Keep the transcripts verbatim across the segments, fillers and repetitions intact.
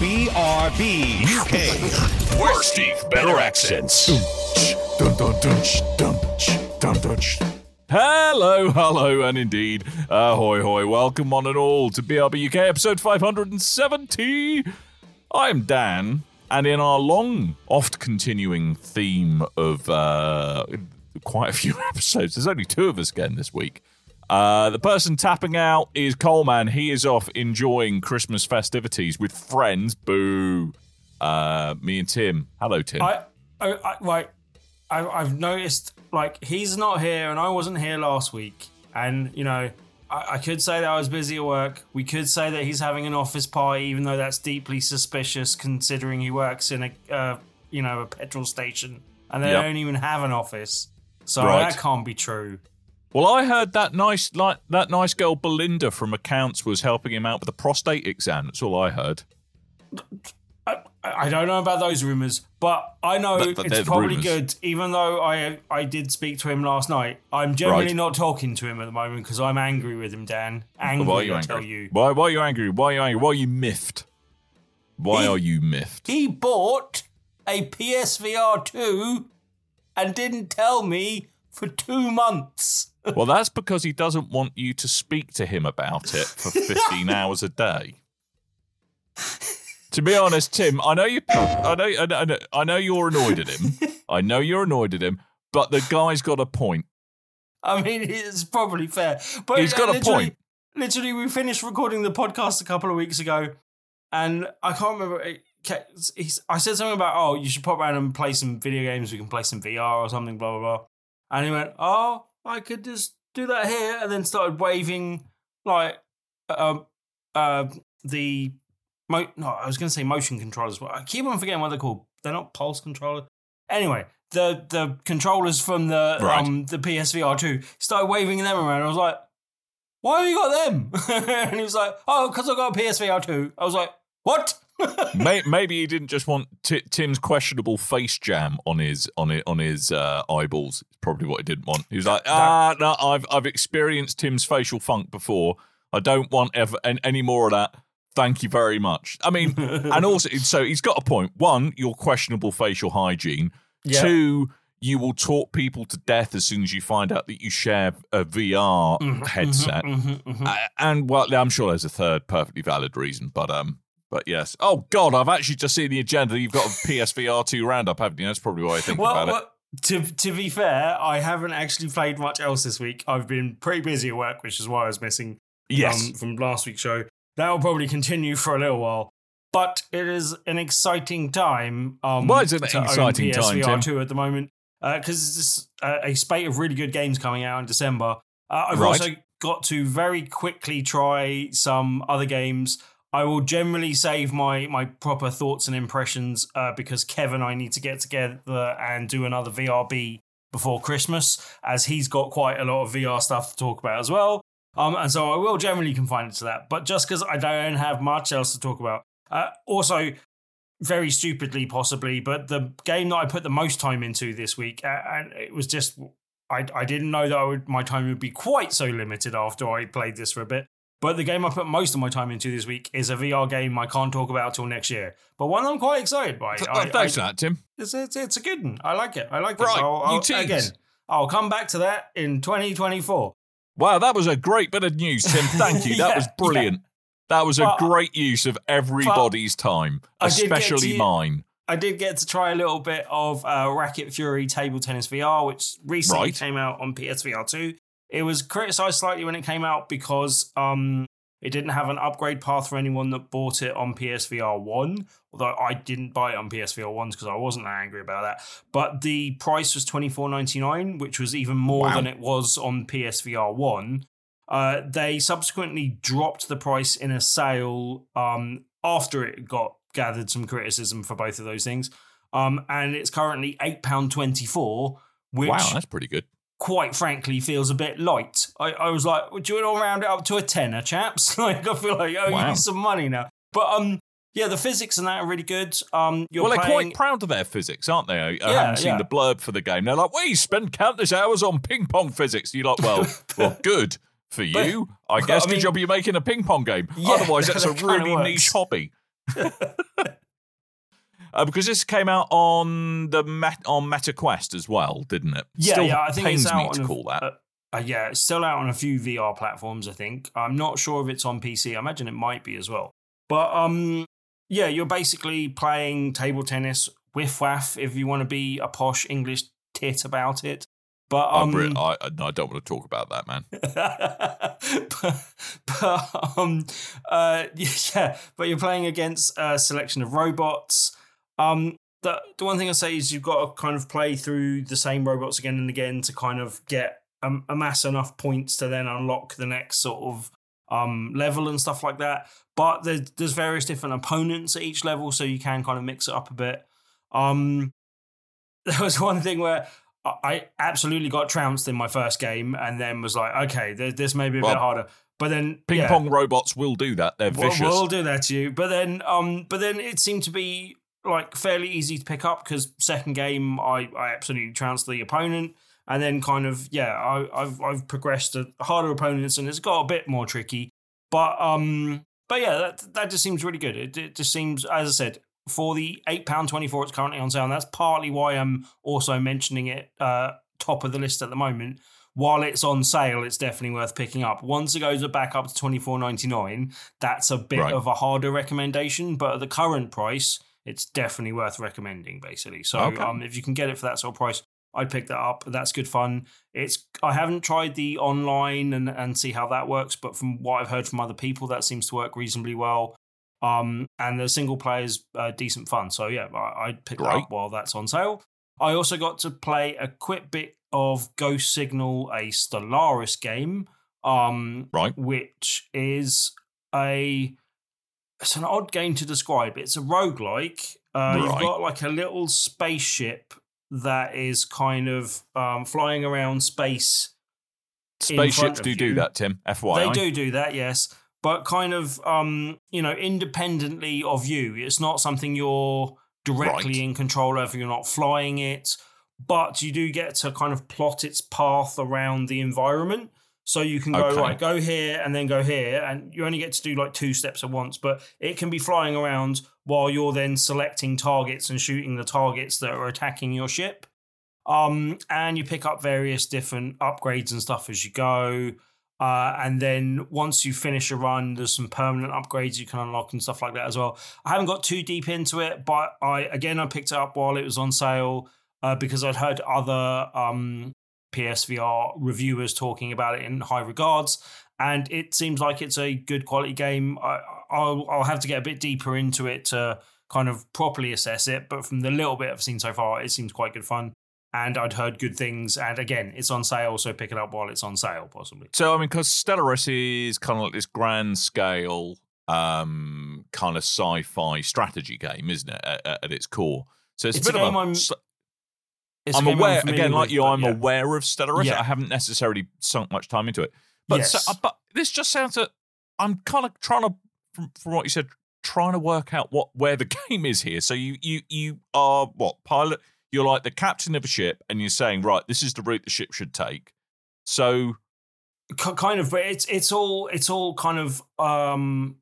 B R B U K. Where Steve better accents. Hello, hello, and indeed, ahoy, hoy, welcome one and all to B R B U K episode five hundred seventy. I'm Dan, and in our long, oft-continuing theme of uh, quite a few episodes, there's only two of us again this week. Uh, the person tapping out is Coleman. He is off enjoying Christmas festivities with friends. Boo. Uh, me and Tim. Hello, Tim. I, I, I right. I, I've noticed, like, he's not here, and I wasn't here last week. And, you know, I, I could say that I was busy at work. We could say that he's having an office party, even though that's deeply suspicious, considering he works in a, uh, you know, a petrol station, and they Yep. don't even have an office. So Right. that can't be true. Well, I heard that nice, like that nice girl Belinda from accounts was helping him out with a prostate exam. That's all I heard. I, I don't know about those rumours, but I know But- but they're it's the probably rumours. good, even though I I did speak to him last night. I'm generally Right. not talking to him at the moment because I'm angry with him, Dan. Angry, Why are you I angry? tell you. Why, why are you angry? Why are you angry? Why are you miffed? Why He- are you miffed? He bought a P S V R two and didn't tell me for two months. Well, that's because he doesn't want you to speak to him about it for fifteen hours a day. To be honest, Tim, I know you. I know. I know. I know- I know you're annoyed at him. I know you're annoyed at him, but the guy's got a point. I mean, it's probably fair. But He's got a literally- point. Literally, we finished recording the podcast a couple of weeks ago, and I can't remember. It, ca- he's, I said something about, oh, you should pop around and play some video games. We can play some V R or something, blah, blah, blah. And he went, oh, I could just do that here. And then started waving, like, um, uh, the, mo- no, I was going to say motion controllers. Well, I keep on forgetting what they're called. They're not pulse controllers. Anyway, the the controllers from the Right. um the P S V R two, started waving them around. I was like, why have you got them? And he was like, oh, because I got a P S V R two. I was like, what? May- Maybe he didn't just want T- Tim's questionable face jam on his on it on his uh, eyeballs. It's probably what he didn't want. He was like, ah, no, I've I've experienced Tim's facial funk before. I don't want ever an- any more of that. Thank you very much. I mean, and also, so he's got a point. One, your questionable facial hygiene. Yeah. Two, you will talk people to death as soon as you find out that you share a V R Mhm, headset. mhm, mhm, mhm. Uh, and well, I'm sure there's a third perfectly valid reason, but um, but yes. Oh God, I've actually just seen the agenda. You've got a P S V R two roundup, haven't you? That's probably why I think Well, about it. well to, to be fair, I haven't actually played much else this week. I've been pretty busy at work, which is why I was missing Yes. um, from last week's show. That will probably continue for a little while. But it is an exciting time. Um, Why is it an to own exciting time, P S V R two Tim? at the moment? Because uh, there's uh, a spate of really good games coming out in December. Uh, I've Right. also got to very quickly try some other games. I will generally save my my proper thoughts and impressions uh, because Kev and I need to get together and do another V R B before Christmas, as he's got quite a lot of V R stuff to talk about as well. Um, and so I will generally confine it to that. But just because I don't have much else to talk about. Uh, also, very stupidly possibly, but the game that I put the most time into this week, uh, and it was just, I, I didn't know that I would, my time would be quite so limited after I played this for a bit. But the game I put most of my time into this week is a V R game I can't talk about till next year. But one I'm quite excited by. Th- I, Thanks I, for that, Tim. it's, it's, it's a good one. I like it. I like Right, it. I'll, you I'll, tease. again, I'll come back to that in twenty twenty-four. Wow, that was a great bit of news, Tim. Thank you. That Yeah, was brilliant. That was a But- great use of everybody's time, I did get especially to- mine. I did get to try a little bit of uh, Racket Fury Table Tennis V R, which recently Right. came out on P S V R two. It was criticised slightly when it came out because um, it didn't have an upgrade path for anyone that bought it on P S V R one, although I didn't buy it on P S V R one because I wasn't that angry about that. But the price was twenty-four ninety-nine, which was even more Wow. than it was on P S V R one. Uh, they subsequently dropped the price in a sale um, after it got gathered some criticism for both of those things. Um, and it's currently eight pounds twenty-four, which Wow, that's pretty good. quite frankly feels a bit light. I, I was like, would you want to round it up to a tenner, chaps? Like, I feel like I owe Wow. you some money now. But um, yeah, the physics and that are really good. Um, you're Well, they're playing... quite proud of their physics, aren't they? I, I Yeah, haven't seen yeah. the blurb for the game. They're like, well, you spend countless hours on ping pong physics. You're like, well, well, good for you. I guess I good mean- job you're making a ping pong game. Yeah, Otherwise, that's a that kinda really works. niche hobby. uh, because this came out on the Met- on MetaQuest as well, didn't it? Yeah, Still yeah. I think pains it's me out to on a, call that. Uh, uh, yeah, it's still out on a few V R platforms. I think. I'm not sure if it's on P C. I imagine it might be as well. But um, yeah, you're basically playing table tennis, whiff waff, if you want to be a posh English tit about it. But um, oh, I, I, no, I don't want to talk about that, man. but, but um, uh, yeah, but you're playing against a selection of robots. Um, the the one thing I say is you've got to kind of play through the same robots again and again to kind of get um, amass enough points to then unlock the next sort of um level and stuff like that. But there's there's various different opponents at each level, so you can kind of mix it up a bit. Um, there was one thing where I absolutely got trounced in my first game and then was like, okay, this may be a well, bit harder. But then ping yeah, pong robots will do that. They're vicious. We'll, we'll do that to you. But then um, but then it seemed to be like fairly easy to pick up because second game I, I absolutely trounced the opponent. And then kind of, yeah, I, I've I've progressed to harder opponents and it's got a bit more tricky. But um, but yeah, that that just seems really good. It, it just seems, as I said, for the eight pounds twenty-four it's currently on sale, and that's partly why I'm also mentioning it uh, top of the list at the moment. While it's on sale, it's definitely worth picking up. Once it goes back up to twenty-four ninety-nine, that's a bit right. of a harder recommendation, but at the current price, it's definitely worth recommending, basically. So okay. um, if you can get it for that sort of price, I'd pick that up. That's good fun. It's I haven't tried the online and, and see how that works, but from what I've heard from other people, that seems to work reasonably well. Um, and the single player is uh, decent fun. So yeah, I, I'd pick Great. that up while that's on sale. I also got to play a quick bit of Ghost Signal, a Stellaris game, um, right. which is a it's an odd game to describe. It's a roguelike. Uh, right. You've got like a little spaceship that is kind of um, flying around space. Spaceships do you. do that, Tim. F Y I. They do do that, yes. But kind of, um, you know, independently of you. It's not something you're directly right. in control of. You're not flying it. But you do get to kind of plot its path around the environment. So you can go, okay. right, go here and then go here. And you only get to do like two steps at once. But it can be flying around while you're then selecting targets and shooting the targets that are attacking your ship. Um, and you pick up various different upgrades and stuff as you go. Uh, and then once you finish a run, there's some permanent upgrades you can unlock and stuff like that as well. I haven't got too deep into it, but I again, I picked it up while it was on sale uh, because I'd heard other um, P S V R reviewers talking about it in high regards. And it seems like it's a good quality game. I, I'll, I'll have to get a bit deeper into it to kind of properly assess it. But from the little bit I've seen so far, it seems quite good fun. And I'd heard good things. And again, it's on sale, so pick it up while it's on sale, possibly. So, I mean, because Stellaris is kind of like this grand scale um, kind of sci-fi strategy game, isn't it, at, at its core? So it's, it's a bit a of a... I'm, I'm, I'm aware, I'm again, like with, you, I'm yeah. aware of Stellaris. Yeah. I haven't necessarily sunk much time into it. But, yes. so, but this just sounds that I'm kind of trying to, from, from what you said, trying to work out what where the game is here. So you you you are, what, pilot... You're like the captain of a ship, and you're saying, right, this is the route the ship should take. So, kind of, but it's it's all it's all kind of um,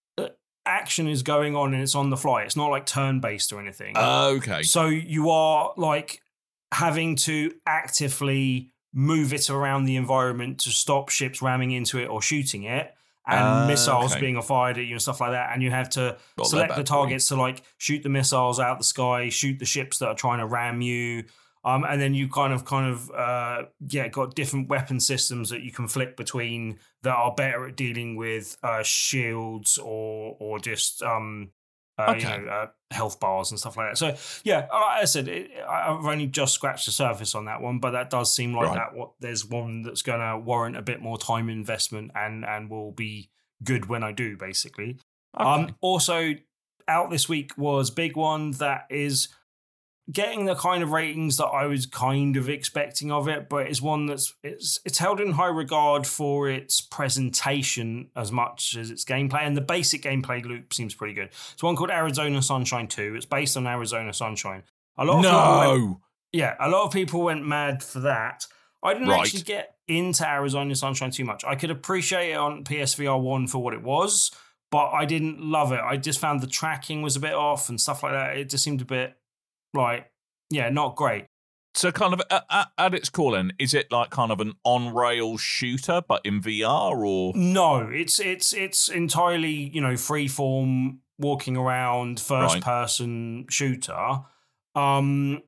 action is going on, and it's on the fly. It's not like turn based or anything. Uh, okay. So you are like having to actively move it around the environment to stop ships ramming into it or shooting it. And uh, missiles okay. being fired at you and stuff like that. And you have to Well, select the targets to like shoot the missiles out the sky, shoot the ships that are trying to ram you. Um, and then you kind of, kind of, uh, yeah, got different weapon systems that you can flick between that are better at dealing with uh, shields or or just um, uh, Okay. you know, uh, health bars and stuff like that. So yeah, like I said, it, I've only just scratched the surface on that one, but that does seem like Right. that. What there's one that's going to warrant a bit more time investment and and will be good when I do, basically. Okay. Um, also out this week was big one that is getting the kind of ratings that I was kind of expecting of it, but it's one that's it's it's held in high regard for its presentation as much as its gameplay, and the basic gameplay loop seems pretty good. It's one called Arizona Sunshine two. It's based on Arizona Sunshine. A lot of no. people went, yeah, a lot of people went mad for that. I didn't Right. actually get into Arizona Sunshine too much. I could appreciate it on P S V R one for what it was, but I didn't love it. I just found the tracking was a bit off and stuff like that. It just seemed a bit like, yeah, not great. So kind of at, at its core then, is it like kind of an on-rail shooter but in V R or? No, it's it's it's entirely, you know, freeform, walking around, first-person right. shooter. Um,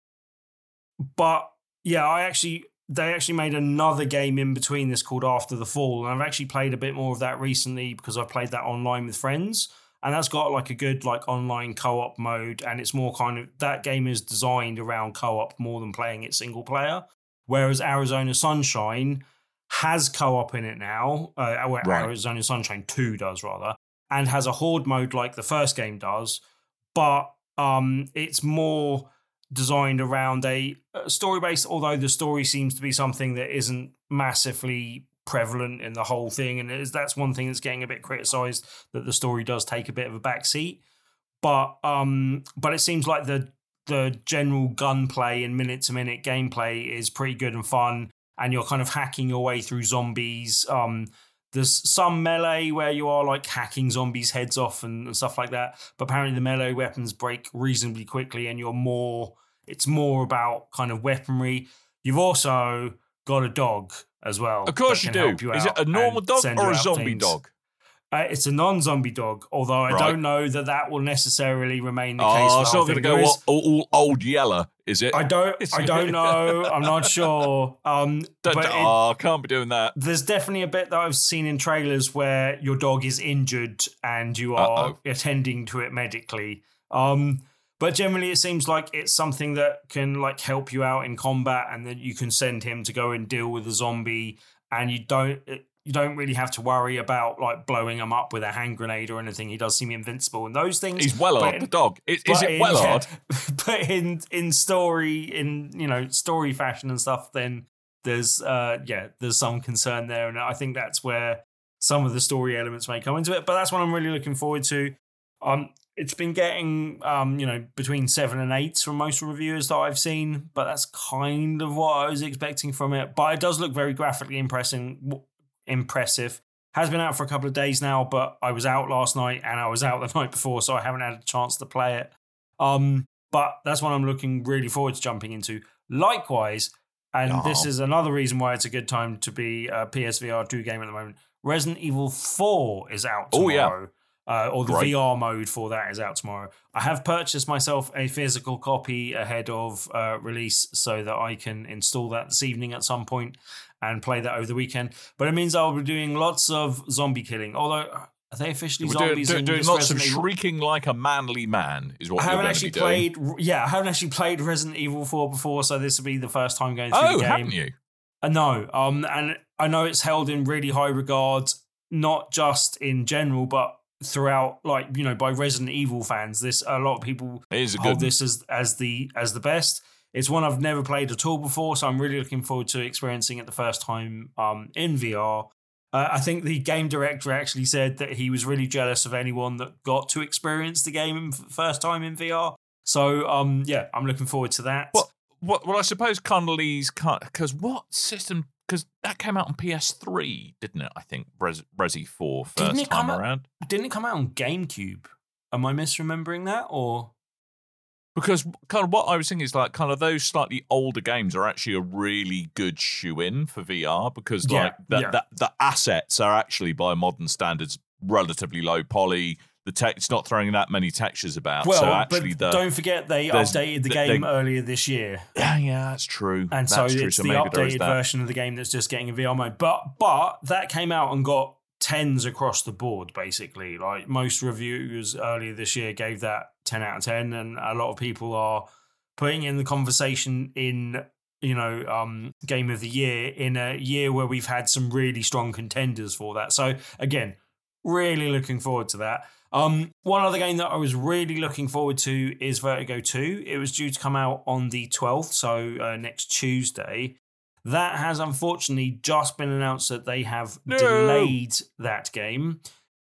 but yeah, I actually... They actually made another game in between this called After the Fall, and I've actually played a bit more of that recently because I've played that online with friends, and that's got like a good like online co-op mode, and it's more kind of, that game is designed around co-op more than playing it single player, whereas Arizona Sunshine has co-op in it now, uh, well, right. Arizona Sunshine two does rather, and has a horde mode like the first game does, but um, it's more designed around a story-based, although the story seems to be something that isn't massively prevalent in the whole thing, and it is, that's one thing that's getting a bit criticised, that the story does take a bit of a backseat. But um, but it seems like the the general gunplay and minute-to-minute gameplay is pretty good and fun, and you're kind of hacking your way through zombies. Um, there's some melee where you are like hacking zombies' heads off and, and stuff like that, but apparently the melee weapons break reasonably quickly, and you're more... It's more about kind of weaponry. You've also got a dog as well. Of course you do. You Is it a normal dog or a zombie things. dog? Uh, it's a non-zombie dog, although I right. don't know that that will necessarily remain the oh, case. Oh, it's not going to go all, all, all old Yeller, is it? I don't I don't know. I'm not sure. Um, don't, but oh, I can't be doing that. There's definitely a bit that I've seen in trailers where your dog is injured and you are Uh-oh. attending to it medically. Um But generally, it seems like it's something that can like help you out in combat, and that you can send him to go and deal with a zombie, and you don't you don't really have to worry about like blowing him up with a hand grenade or anything. He does seem invincible and those things. He's Wellard, the dog. Is, is it Wellard? Yeah, but in in story, in you know story fashion and stuff, then there's uh yeah there's some concern there, and I think that's where some of the story elements may come into it. But that's what I'm really looking forward to. Um. It's been getting, um, you know, between seven and eights from most reviewers that I've seen, but that's kind of what I was expecting from it. But it does look very graphically impressing, impressive. Has been out for a couple of days now, but I was out last night and I was out the night before, so I haven't had a chance to play it. Um, but that's what I'm looking really forward to jumping into. Likewise, and oh. this is another reason why it's a good time to be a P S V R two game at the moment, Resident Evil four is out tomorrow. Oh, yeah. Uh, or the Great. V R mode for that is out tomorrow. I have purchased myself a physical copy ahead of uh, release so that I can install that this evening at some point and play that over the weekend. But it means I'll be doing lots of zombie killing. Although, are they officially We're zombies? Doing, in doing this lots Resident of Evil? Shrieking like a manly man is what I haven't you're actually going to be played. doing. Yeah, I haven't actually played Resident Evil four before, so this will be the first time going through oh, the game. Oh, haven't you? Uh, no, um, and I know it's held in really high regard, not just in general, but throughout, like, you know, by Resident Evil fans. This a lot of people hold this as as the as the best. It's one I've never played at all before, so I'm really looking forward to experiencing it the first time um, in V R. Uh, I think the game director actually said that he was really jealous of anyone that got to experience the game for the first time in V R. So, um, yeah, I'm looking forward to that. What? What? Well, I suppose Connolly's because what system? Because that came out on P S three, didn't it? I think Res- Resi four first time around. Out, didn't it come out on GameCube? Am I misremembering that, or? Because kind of what I was thinking is like kind of those slightly older games are actually a really good shoe-in for V R because yeah, like the, yeah. the the assets are actually by modern standards relatively low poly. The tech, it's not throwing that many textures about. Well, so actually but the, don't forget they updated the game they, earlier this year. Yeah, yeah, that's true. And that's so true. it's so the updated that. version of the game that's just getting a V R mode. But but that came out and got tens across the board, basically. Like most reviewers earlier this year gave that ten out of ten, and a lot of people are putting in the conversation in, you know, um, Game of the Year in a year where we've had some really strong contenders for that. So again, really looking forward to that. Um, one other game that I was really looking forward to is Vertigo two. It was due to come out on the twelfth, so uh, next Tuesday. That has unfortunately just been announced that they have no. delayed that game.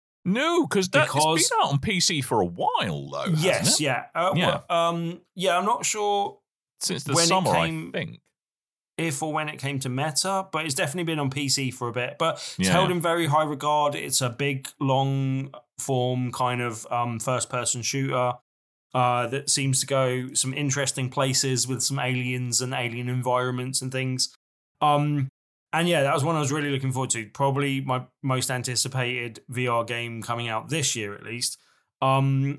No, because that's been out on P C for a while, though. Yes, it? yeah. Uh, yeah. Well, um, yeah, I'm not sure. Since the when summer, it came, I think. if or when it came to meta, but it's definitely been on P C for a bit. But it's Yeah. held in very high regard. It's a big, long form kind of um, first person shooter uh, that seems to go some interesting places with some aliens and alien environments and things. Um, and yeah, that was one I was really looking forward to. Probably my most anticipated V R game coming out this year, at least. Um,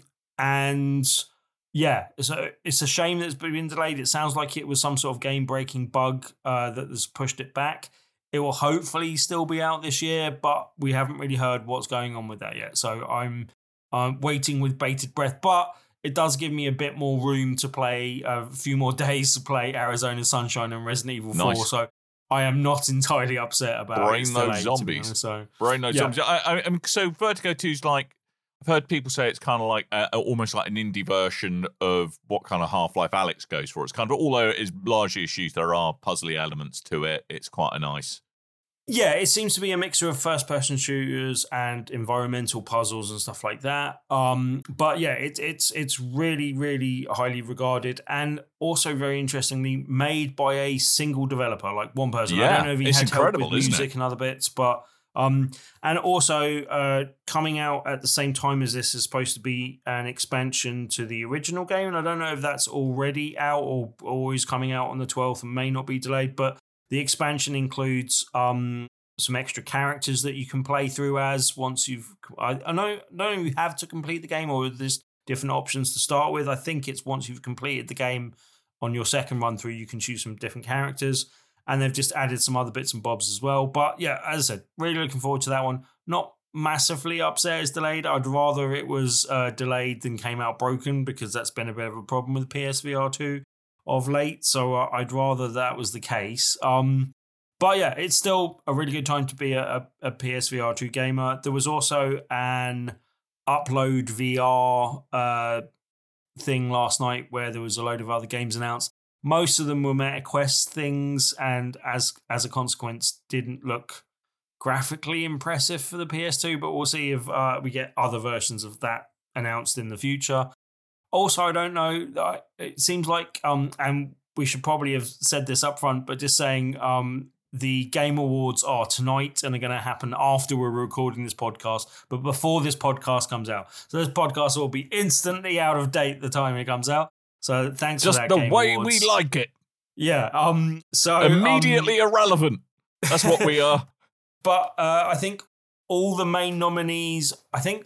and yeah, it's a, it's a shame that it's been delayed. It sounds like it was some sort of game-breaking bug uh, that has pushed it back. It will hopefully still be out this year, but we haven't really heard what's going on with that yet. So I'm um, waiting with bated breath. But it does give me a bit more room to play, a few more days to play Arizona Sunshine and Resident Evil Nice. four. So I am not entirely upset about Brain its those delay, to be zombies. honest. So Brain those Yeah. zombies. I, I, I mean, so Vertigo two is like, I've heard people say it's kind of like uh, almost like an indie version of what kind of Half-Life Alex goes for. It's kind of, although it is largely a shooter, there are puzzly elements to it. It's quite a nice. yeah, it seems to be a mixture of first-person shooters and environmental puzzles and stuff like that. Um, but yeah, it, it's it's really, really highly regarded and also very interestingly made by a single developer, like one person. I Yeah, don't know if he it's had help incredible, with isn't music it? and other bits, but um, and also uh, coming out at the same time as this is supposed to be an expansion to the original game, and I don't know if that's already out or or is coming out on the twelfth and may not be delayed, but the expansion includes um, some extra characters that you can play through as once you've. I, I know, I don't know if you have to complete the game or there's different options to start with. I think it's once you've completed the game on your second run through, you can choose some different characters. And they've just added some other bits and bobs as well. But yeah, as I said, really looking forward to that one. Not massively upset it's delayed. I'd rather it was uh, delayed than came out broken because that's been a bit of a problem with P S V R two of late. So uh, I'd rather that was the case. Um, but yeah, it's still a really good time to be a, a, a P S V R two gamer. There was also an Upload V R uh, thing last night where there was a load of other games announced. Most of them were MetaQuest things, and as as a consequence, didn't look graphically impressive for the P S two. But we'll see if uh, we get other versions of that announced in the future. Also, I don't know. It seems like, um, and we should probably have said this up front, but just saying, um, the Game Awards are tonight and are going to happen after we're recording this podcast, but before this podcast comes out. So this podcast will be instantly out of date the time it comes out. So thanks Just for that, the Game way Awards. we like it. Yeah. Um. So Immediately um, irrelevant. That's what we are. But uh, I think all the main nominees. I think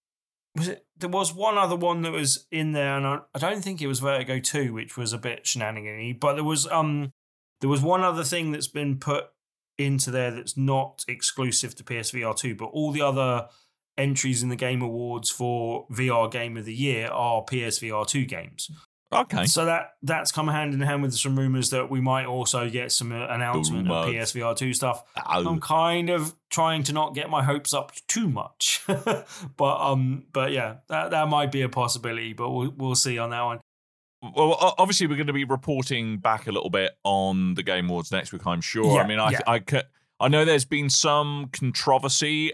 was it. There was one other one that was in there, and I, I don't think it was Vertigo two, which was a bit shenanigan-y. But there was um there was one other thing that's been put into there that's not exclusive to P S V R two, but all the other entries in the Game Awards for V R Game of the Year are P S V R two games. Okay. So that that's come hand in hand with some rumours that we might also get some uh, announcement of Rumours. P S V R two stuff. Oh. I'm kind of trying to not get my hopes up too much, but um, but yeah, that that might be a possibility, but we'll we'll see on that one. Well, o- obviously, we're going to be reporting back a little bit on the Game Awards next week, I'm sure. Yeah, I mean, I, yeah. I, ca- I know there's been some controversy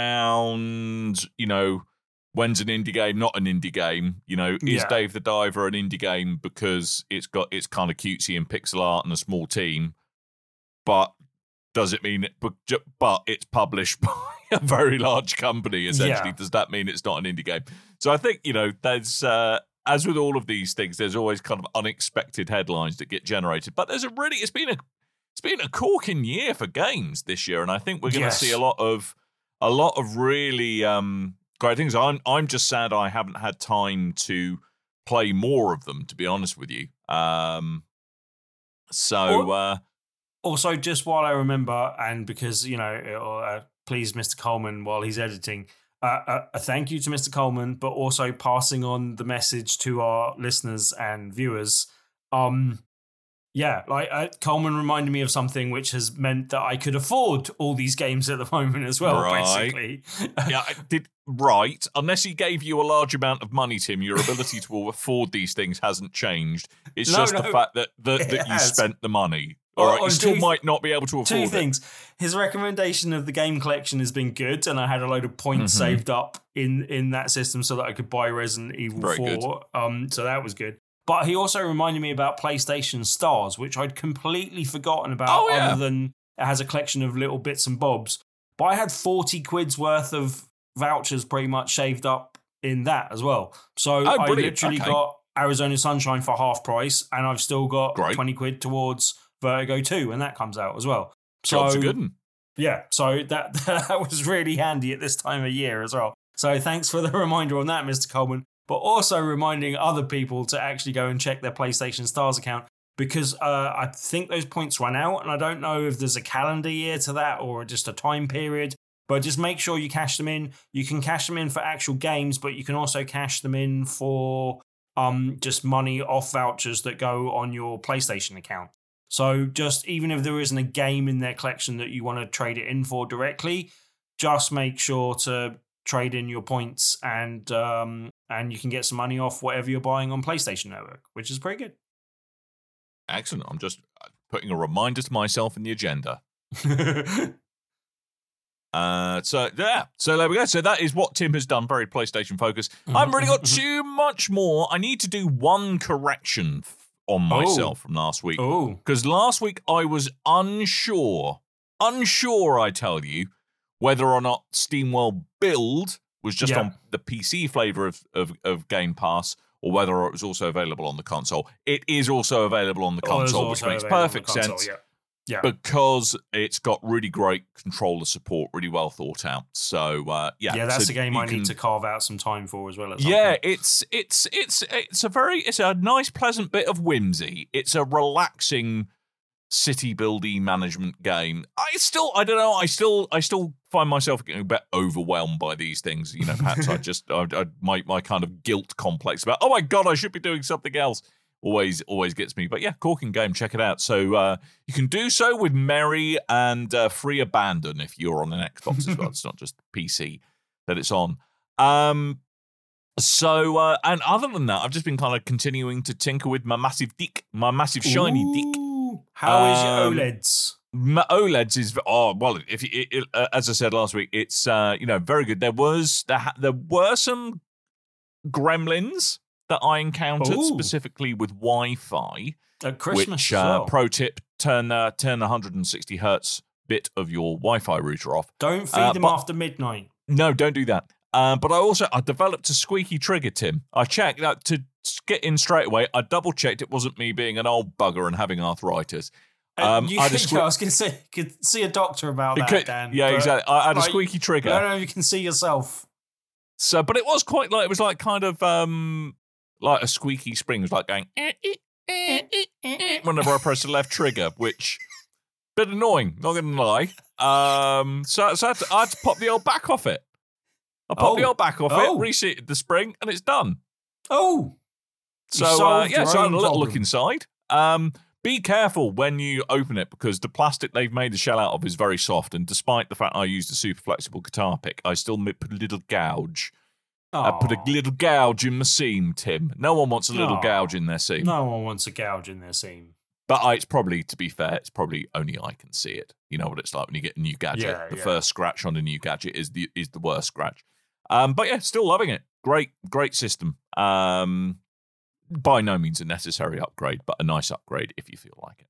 around, you know, when's an indie game not an indie game? You know, is Yeah. Dave the Diver an indie game because it's got it's kind of cutesy and pixel art and a small team, but does it mean it, but, ju- but it's published by a very large company? Essentially, Yeah. does that mean it's not an indie game? So I think, you know, there's uh, as with all of these things, there's always kind of unexpected headlines that get generated. But there's a really it's been a it's been a corking year for games this year, and I think we're going to Yes. see a lot of a lot of really um, great things. I'm I'm just sad I haven't had time to play more of them, to be honest with you. Um, so Or- uh, Also, just while I remember, and because, you know, it'll uh, please Mister Coleman while he's editing, uh, a, a thank you to Mister Coleman, but also passing on the message to our listeners and viewers. Um, yeah, like uh, Coleman reminded me of something which has meant that I could afford all these games at the moment as well, Right. basically. yeah, I did right. Unless he gave you a large amount of money, Tim, your ability to afford these things hasn't changed. It's No, just the no, fact that that, it that you has. spent the money. Or- All right, or you still two- might not be able to afford Two it. things. His recommendation of the game collection has been good, and I had a load of points Mhm. saved up in, in that system so that I could buy Resident Evil Very good. four. Um, so that was good. But he also reminded me about PlayStation Stars, which I'd completely forgotten about, Oh, yeah. other than it has a collection of little bits and bobs. But I had forty quid's worth of vouchers pretty much shaved up in that as well. So Oh, I brilliant. literally Okay. got Arizona Sunshine for half price, and I've still got Great. twenty quid towards Vertigo two when that comes out as well. So Job's a good one. yeah, so that that was really handy at this time of year as well. So thanks for the reminder on that, Mister Coleman. But also reminding other people to actually go and check their PlayStation Stars account, because uh, I think those points run out, and I don't know if there's a calendar year to that or just a time period. But just make sure you cash them in. You can cash them in for actual games, but you can also cash them in for um just money off vouchers that go on your PlayStation account. So just even if there isn't a game in their collection that you want to trade it in for directly, just make sure to trade in your points, and um, and you can get some money off whatever you're buying on PlayStation Network, which is pretty Excellent. I'm just putting a reminder to myself in the agenda. good. Uh, so yeah, so there we go. So that is what Tim has done. Very PlayStation focused. I haven't really got too much more. I need to do one correction f- on myself from last week, Oh, because last week I was unsure, unsure. I tell you whether or not SteamWorld Build was just Yeah. on the P C flavor of, of of Game Pass, or whether it was also available on the console. It is also available on the Oh, it's console, which also makes available on the perfect console, sense. Yeah. Yeah. Because it's got really great controller support, really well thought out. So uh, yeah, yeah, that's so a game you I need can- to carve out some time for as well. At some Yeah, point. it's it's it's it's a very it's a nice, pleasant bit of whimsy. It's a relaxing city building management game. I still I don't know. I still I still find myself getting a bit overwhelmed by these things. You know, perhaps I just I, I, my my kind of guilt complex about, oh my god, I should be doing something else. Always, always gets me. But yeah, corking game, check it out. So uh, you can do so with Merry and uh, Free Abandon if you're on an Xbox as well. It's not just P C that it's on. Um, so, uh, and other than that, I've just been kind of continuing to tinker with my massive dick, my massive shiny dick. Ooh, How is Um, your OLEDs? My OLEDs is oh well. If you, it, it, uh, as I said last week, it's uh, you know very good. There was there, ha- there were some gremlins that I encountered Ooh. specifically with Wi-Fi. At Christmas Which as uh, well. pro tip: turn uh, turn the one hundred sixty hertz bit of your Wi-Fi router off. Don't feed uh, them but- after midnight. No, don't do that. Um, but I also I developed a squeaky trigger, Tim. I checked that to get in straight away. I double checked it wasn't me being an old bugger and having arthritis. Uh, Um, you, I had a sque- I was going to say, you could see a doctor about It that, could- Dan. yeah, but exactly. I had a like, squeaky I trigger. don't know if you can see yourself. So, but it was quite like it was like kind of um like a squeaky spring. It was like going eh, eh, eh, eh, eh, whenever I press the left trigger, which bit annoying. Not gonna lie. Um, so, so I, had to, I had to pop the old back off it. I popped the Oh. old back off Oh. it, reseated the spring, and it's done. Oh, So You uh, solved yeah, your so I had own a little look problem. inside. Um, be careful when you open it because the plastic they've made the shell out of is very soft, and despite the fact I used a super flexible guitar pick, I still mi- put a little gouge. I put a Aw. little gouge in my seam, Tim. No one wants a little Aw. gouge in their seam. No one wants a gouge in their seam. But I, it's probably, to be fair, it's probably only I can see it. You know what it's like when you get a new gadget. Yeah, the yeah. first scratch on a new gadget is the is the worst scratch. Um, but yeah, still loving it. Great, great system. Um, by no means a necessary upgrade, but a nice upgrade if you feel like it.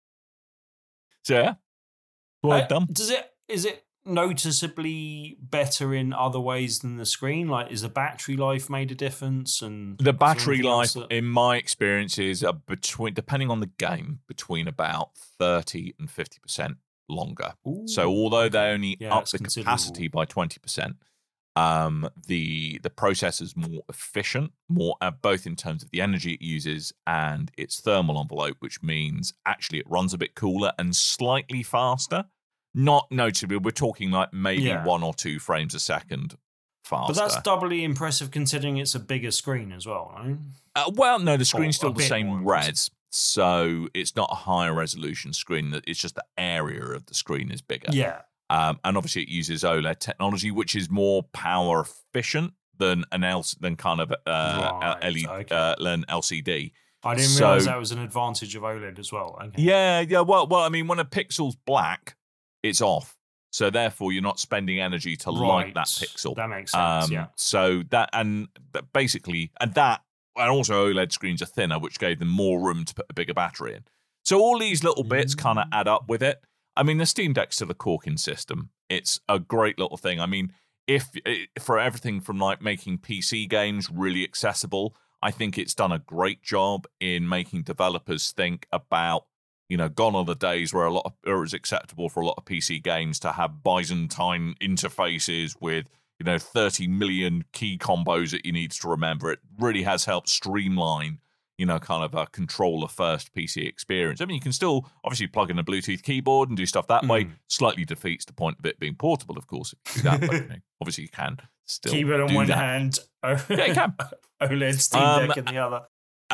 So yeah, well Uh, done. Does it? Is it noticeably better in other ways than the screen? Like, is the battery life made a difference? And The is there battery anything life, else that- in my experience, is uh, between, depending on the game, between about thirty and fifty percent longer. So Ooh, although they okay. only Yeah, up that's the considerable. capacity by twenty percent, um, the the processor's more efficient, more uh, both in terms of the energy it uses and its thermal envelope, which means actually it runs a bit cooler and slightly faster. Not notably, we're talking like maybe Yeah. one or two frames a second faster. But that's doubly impressive considering it's a bigger screen as well, right? Uh, well, no, the screen's Or still a the bit same more res, so it's not a higher resolution screen. That it's just the area of the screen is bigger. Yeah. Um, and obviously, it uses OLED technology, which is more power efficient than an else than kind of uh, Right, L E D, okay. uh, than L C D. I didn't So- realize that was an advantage of OLED as well. Okay. Yeah, yeah. Well, well, I mean, when a pixel's black, it's off. So therefore, you're not spending energy to light Right. that pixel. That makes sense. Um, yeah. So that and that basically, and that and also OLED screens are thinner, which gave them more room to put a bigger battery in. So all these little bits kind of add up with it. I mean, the Steam Deck's still a corking system. It's a great little thing. I mean, if for everything from like making P C games really accessible, I think it's done a great job in making developers think about, you know, gone are the days where a lot of, or it's acceptable for a lot of P C games to have Byzantine interfaces with, you know, thirty million key combos that you need to remember. It really has helped streamline, you know, kind of a controller first P C experience. I mean, you can still obviously plug in a Bluetooth keyboard and do stuff that mm. way. Slightly defeats the point of it being portable, of course, if you do that. But, you know, obviously, you can still keyboard on one that. hand, yeah, you can. OLED Steam um, Deck in the other.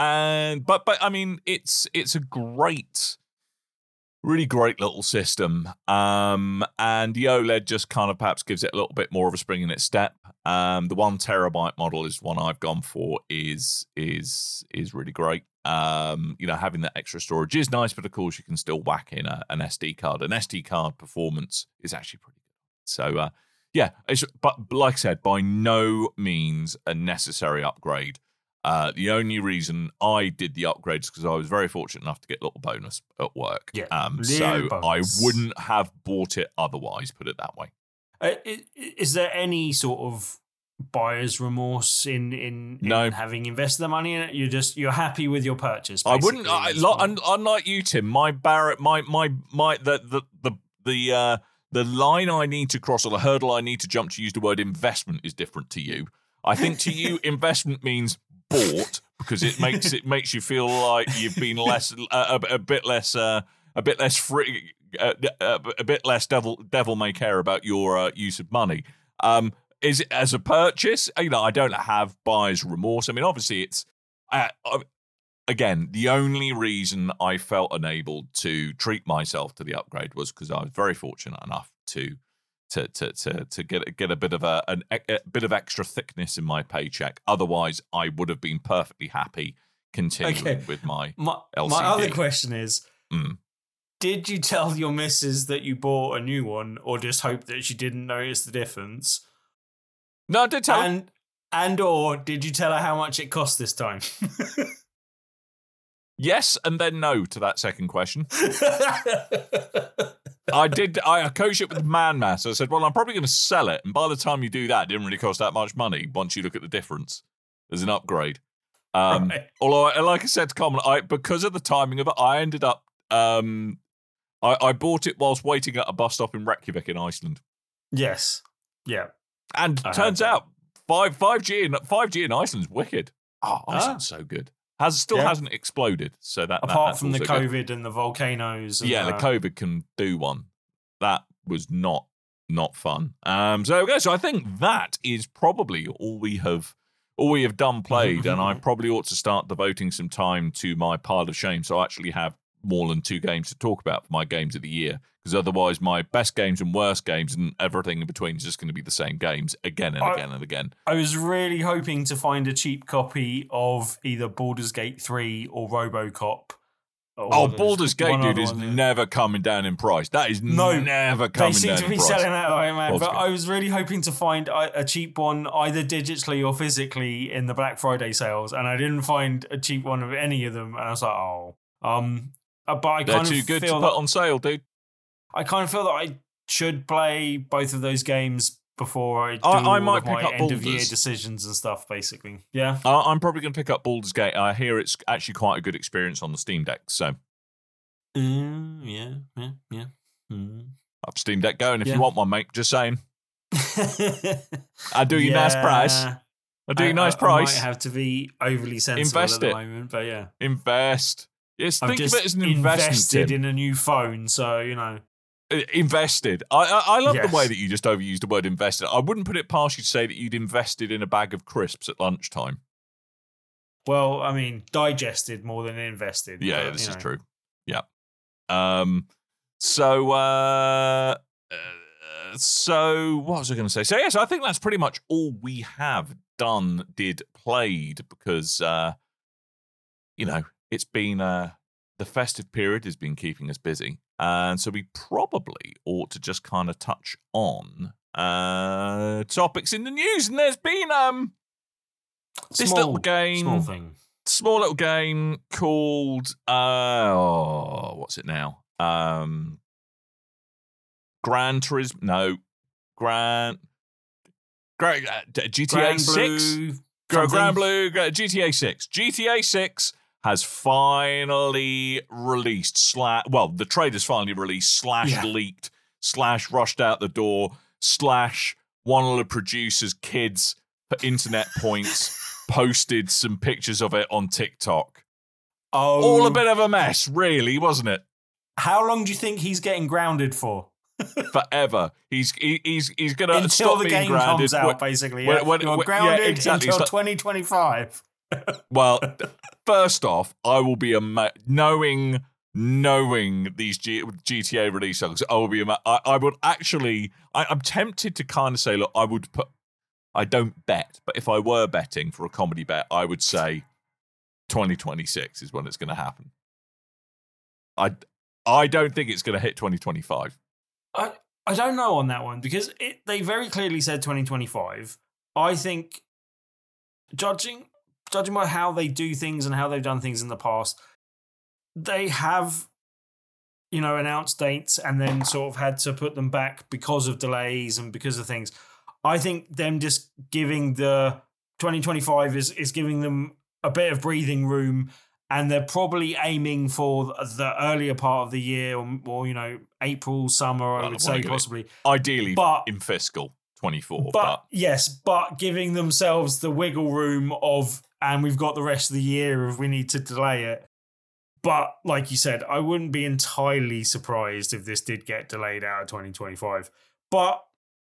And but but I mean, it's it's a great. Really great little system, um, and the OLED just kind of perhaps gives it a little bit more of a spring in its step. Um, the one terabyte model is one I've gone for. is is is really great. Um, you know, having that extra storage is nice, but of course you can still whack in a, an S D card. An S D card performance is actually pretty good. So uh, yeah, it's, but like I said, by no means a necessary upgrade. Uh, the only reason I did the upgrades because I was very fortunate enough to get a little bonus at work. Yeah, um, so bonus. I wouldn't have bought it otherwise, put it that way. Uh, is there any sort of buyer's remorse in, in, in no. having invested the money in it? You're just you're happy with your purchase. I wouldn't. I, like, unlike you, Tim, my Barrett, my my my the the the the uh, the line I need to cross or the hurdle I need to jump to use the word investment is different to you. I think to you, investment means bought because it makes it makes you feel like you've been less uh, a, a bit less uh, a bit less free uh, uh, a bit less devil devil may care about your uh, use of money. Um, is it as a purchase? You know, I don't have buyer's remorse. I mean, obviously, it's uh, again the only reason I felt unable to treat myself to the upgrade was because I was very fortunate enough to. To, to to to get get a bit of a, an, a bit of extra thickness in my paycheck. Otherwise, I would have been perfectly happy continuing okay. with my, my L C D. My other question is: mm. did you tell your missus that you bought a new one, or just hope that she didn't notice the difference? No, I did tell. And and or did you tell her how much it cost this time? Yes, and then no to that second question. I did. I coached it with man mass. I said, well, I'm probably going to sell it. And by the time you do that, it didn't really cost that much money once you look at the difference. There's an upgrade. Um, right. Although, like I said to Common, I, because of the timing of it, I ended up, um, I, I bought it whilst waiting at a bus stop in Reykjavik in Iceland. Yes. Yeah. And I turns out five, 5G in, five G in Iceland's wicked. Oh, Iceland's ah. so good. Has Still yeah. hasn't exploded. So that Apart that, from the COVID good. and the volcanoes. And yeah, the... the COVID can do one. That was not not fun. Um, so okay, so I think that is probably all we have all we have done played, and I probably ought to start devoting some time to my pile of shame, so I actually have more than two games to talk about for my games of the year. Because otherwise, my best games and worst games and everything in between is just going to be the same games again and I, again and again. I was really hoping to find a cheap copy of either Baldur's Gate three or RoboCop. Oh, Baldur's Gate, dude, is never coming down in price. That is no, never coming down in price. They seem to be price. selling out like mad. But Gate. I was really hoping to find a, a cheap one, either digitally or physically, in the Black Friday sales, and I didn't find a cheap one of any of them. And I was like, oh, um, but I They're kind too of good feel to that, put on sale, dude. I kind of feel that I should play both of those games before I do I, I all might of pick my up end Baldur's. of year decisions and stuff. Basically, yeah. Uh, I'm probably going to pick up Baldur's Gate. I hear it's actually quite a good experience on the Steam Deck. So, mm, yeah, yeah, yeah. Mm. Up Steam Deck going if yeah. you want one, mate. Just saying. I do you yeah. nice price. I do you nice I, price. I might have to be overly sensible Invest at the it. moment, but yeah. Invest. Yes, I've think just of it as an investment. invested Tim. in a new phone, so you know. Invested. I I, I love Yes. the way that you just overused the word invested. I wouldn't put it past you to say that you'd invested in a bag of crisps at lunchtime. Well, I mean, digested more than invested. Yeah, but, this you is know. true. Yeah. Um. So, uh, uh, so what was I going to say? So, yes, I think that's pretty much all we have done, did, played, because, uh, you know, it's been, uh, the festive period has been keeping us busy. And so we probably ought to just kind of touch on uh, topics in the news. And there's been, um, this small, little game, small thing, small little game called uh, oh, what's it now? Um, Gran Turismo, no, Gran, Gran uh, G T A Grand six, Blue, Gran something. Blue, uh, G T A six, G T A six has finally released. Slash, well, the trailer's finally released. Slash Yeah. leaked. Slash rushed out the door. Slash one of the producers' kids for internet points posted some pictures of it on TikTok. Oh, All a bit of a mess, really, wasn't it? How long do you think he's getting grounded for? Forever. He's he, he's he's gonna Until stop the being game grounded. comes out, When- basically. when- Yeah. when- You're when- grounded yeah, exactly. until It's like- twenty twenty-five. Well, first off, I will be ama- knowing knowing these G- GTA release songs. I will be. Ama- I, I would actually. I, I'm tempted to kind of say, look, I would put. I don't bet, but if I were betting for a comedy bet, I would say twenty twenty-six is when it's going to happen. I I don't think it's going to hit twenty twenty-five. I, I don't know on that one because it, they very clearly said twenty twenty-five. I think, judging judging by how they do things and how they've done things in the past, they have, you know, announced dates and then sort of had to put them back because of delays and because of things. I think them just giving the twenty twenty-five is, is giving them a bit of breathing room, and they're probably aiming for the earlier part of the year, or, or you know, April, summer, I Well, would I wanna say give it- possibly. Ideally, But- in fiscal twenty-four. But, But, yes, but giving themselves the wiggle room of, and we've got the rest of the year if we need to delay it. But like you said, I wouldn't be entirely surprised if this did get delayed out of twenty twenty-five. But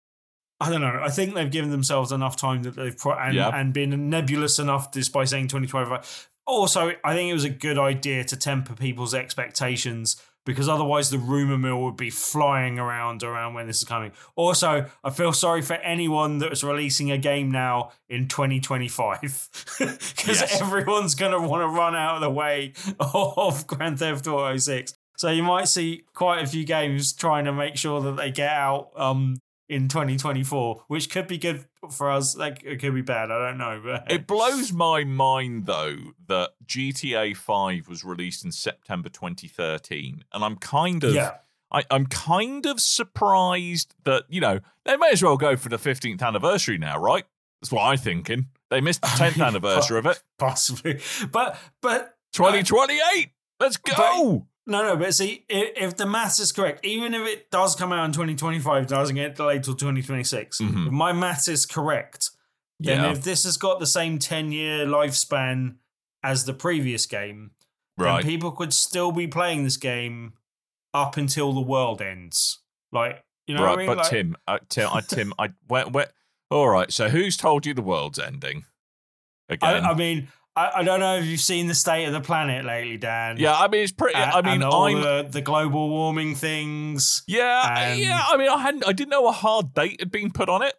I don't know. I think they've given themselves enough time that they've pro- and, Yeah. and been nebulous enough just by saying twenty twenty-five. Also, I think it was a good idea to temper people's expectations, because otherwise the rumor mill would be flying around around when this is coming. Also, I feel sorry for anyone that's releasing a game now in twenty twenty-five, because Yes. everyone's going to want to run out of the way of Grand Theft Auto six. So you might see quite a few games trying to make sure that they get out um, in twenty twenty-four, which could be good for us. Like, it could be bad. I don't know. But it blows my mind, though, that G T A five was released in September twenty thirteen, and I'm kind of, yeah. I, I'm kind of surprised that, you know, they may as well go for the fifteenth anniversary now, right? That's what I'm thinking. They missed the tenth anniversary of it. Possibly. But, but, twenty twenty-eight. Let's go. no, no, but see, if, if the maths is correct, even if it does come out in twenty twenty-five, it doesn't get delayed till twenty twenty-six. Mhm. If my maths is correct, then Yeah. if this has got the same ten-year lifespan as the previous game, Right. then people could still be playing this game up until the world ends. Like, you know right, what I mean? but Like, Tim, uh, Tim, I, Tim, I, where, where, all right. So, who's told you the world's ending? I, Again, I mean, I, I don't know if you've seen the state of the planet lately, Dan. yeah. I mean, it's pretty. And, I mean, and all I'm. the, the global warming things. Yeah, and- yeah. I mean, I hadn't. I didn't know a hard date had been put on it.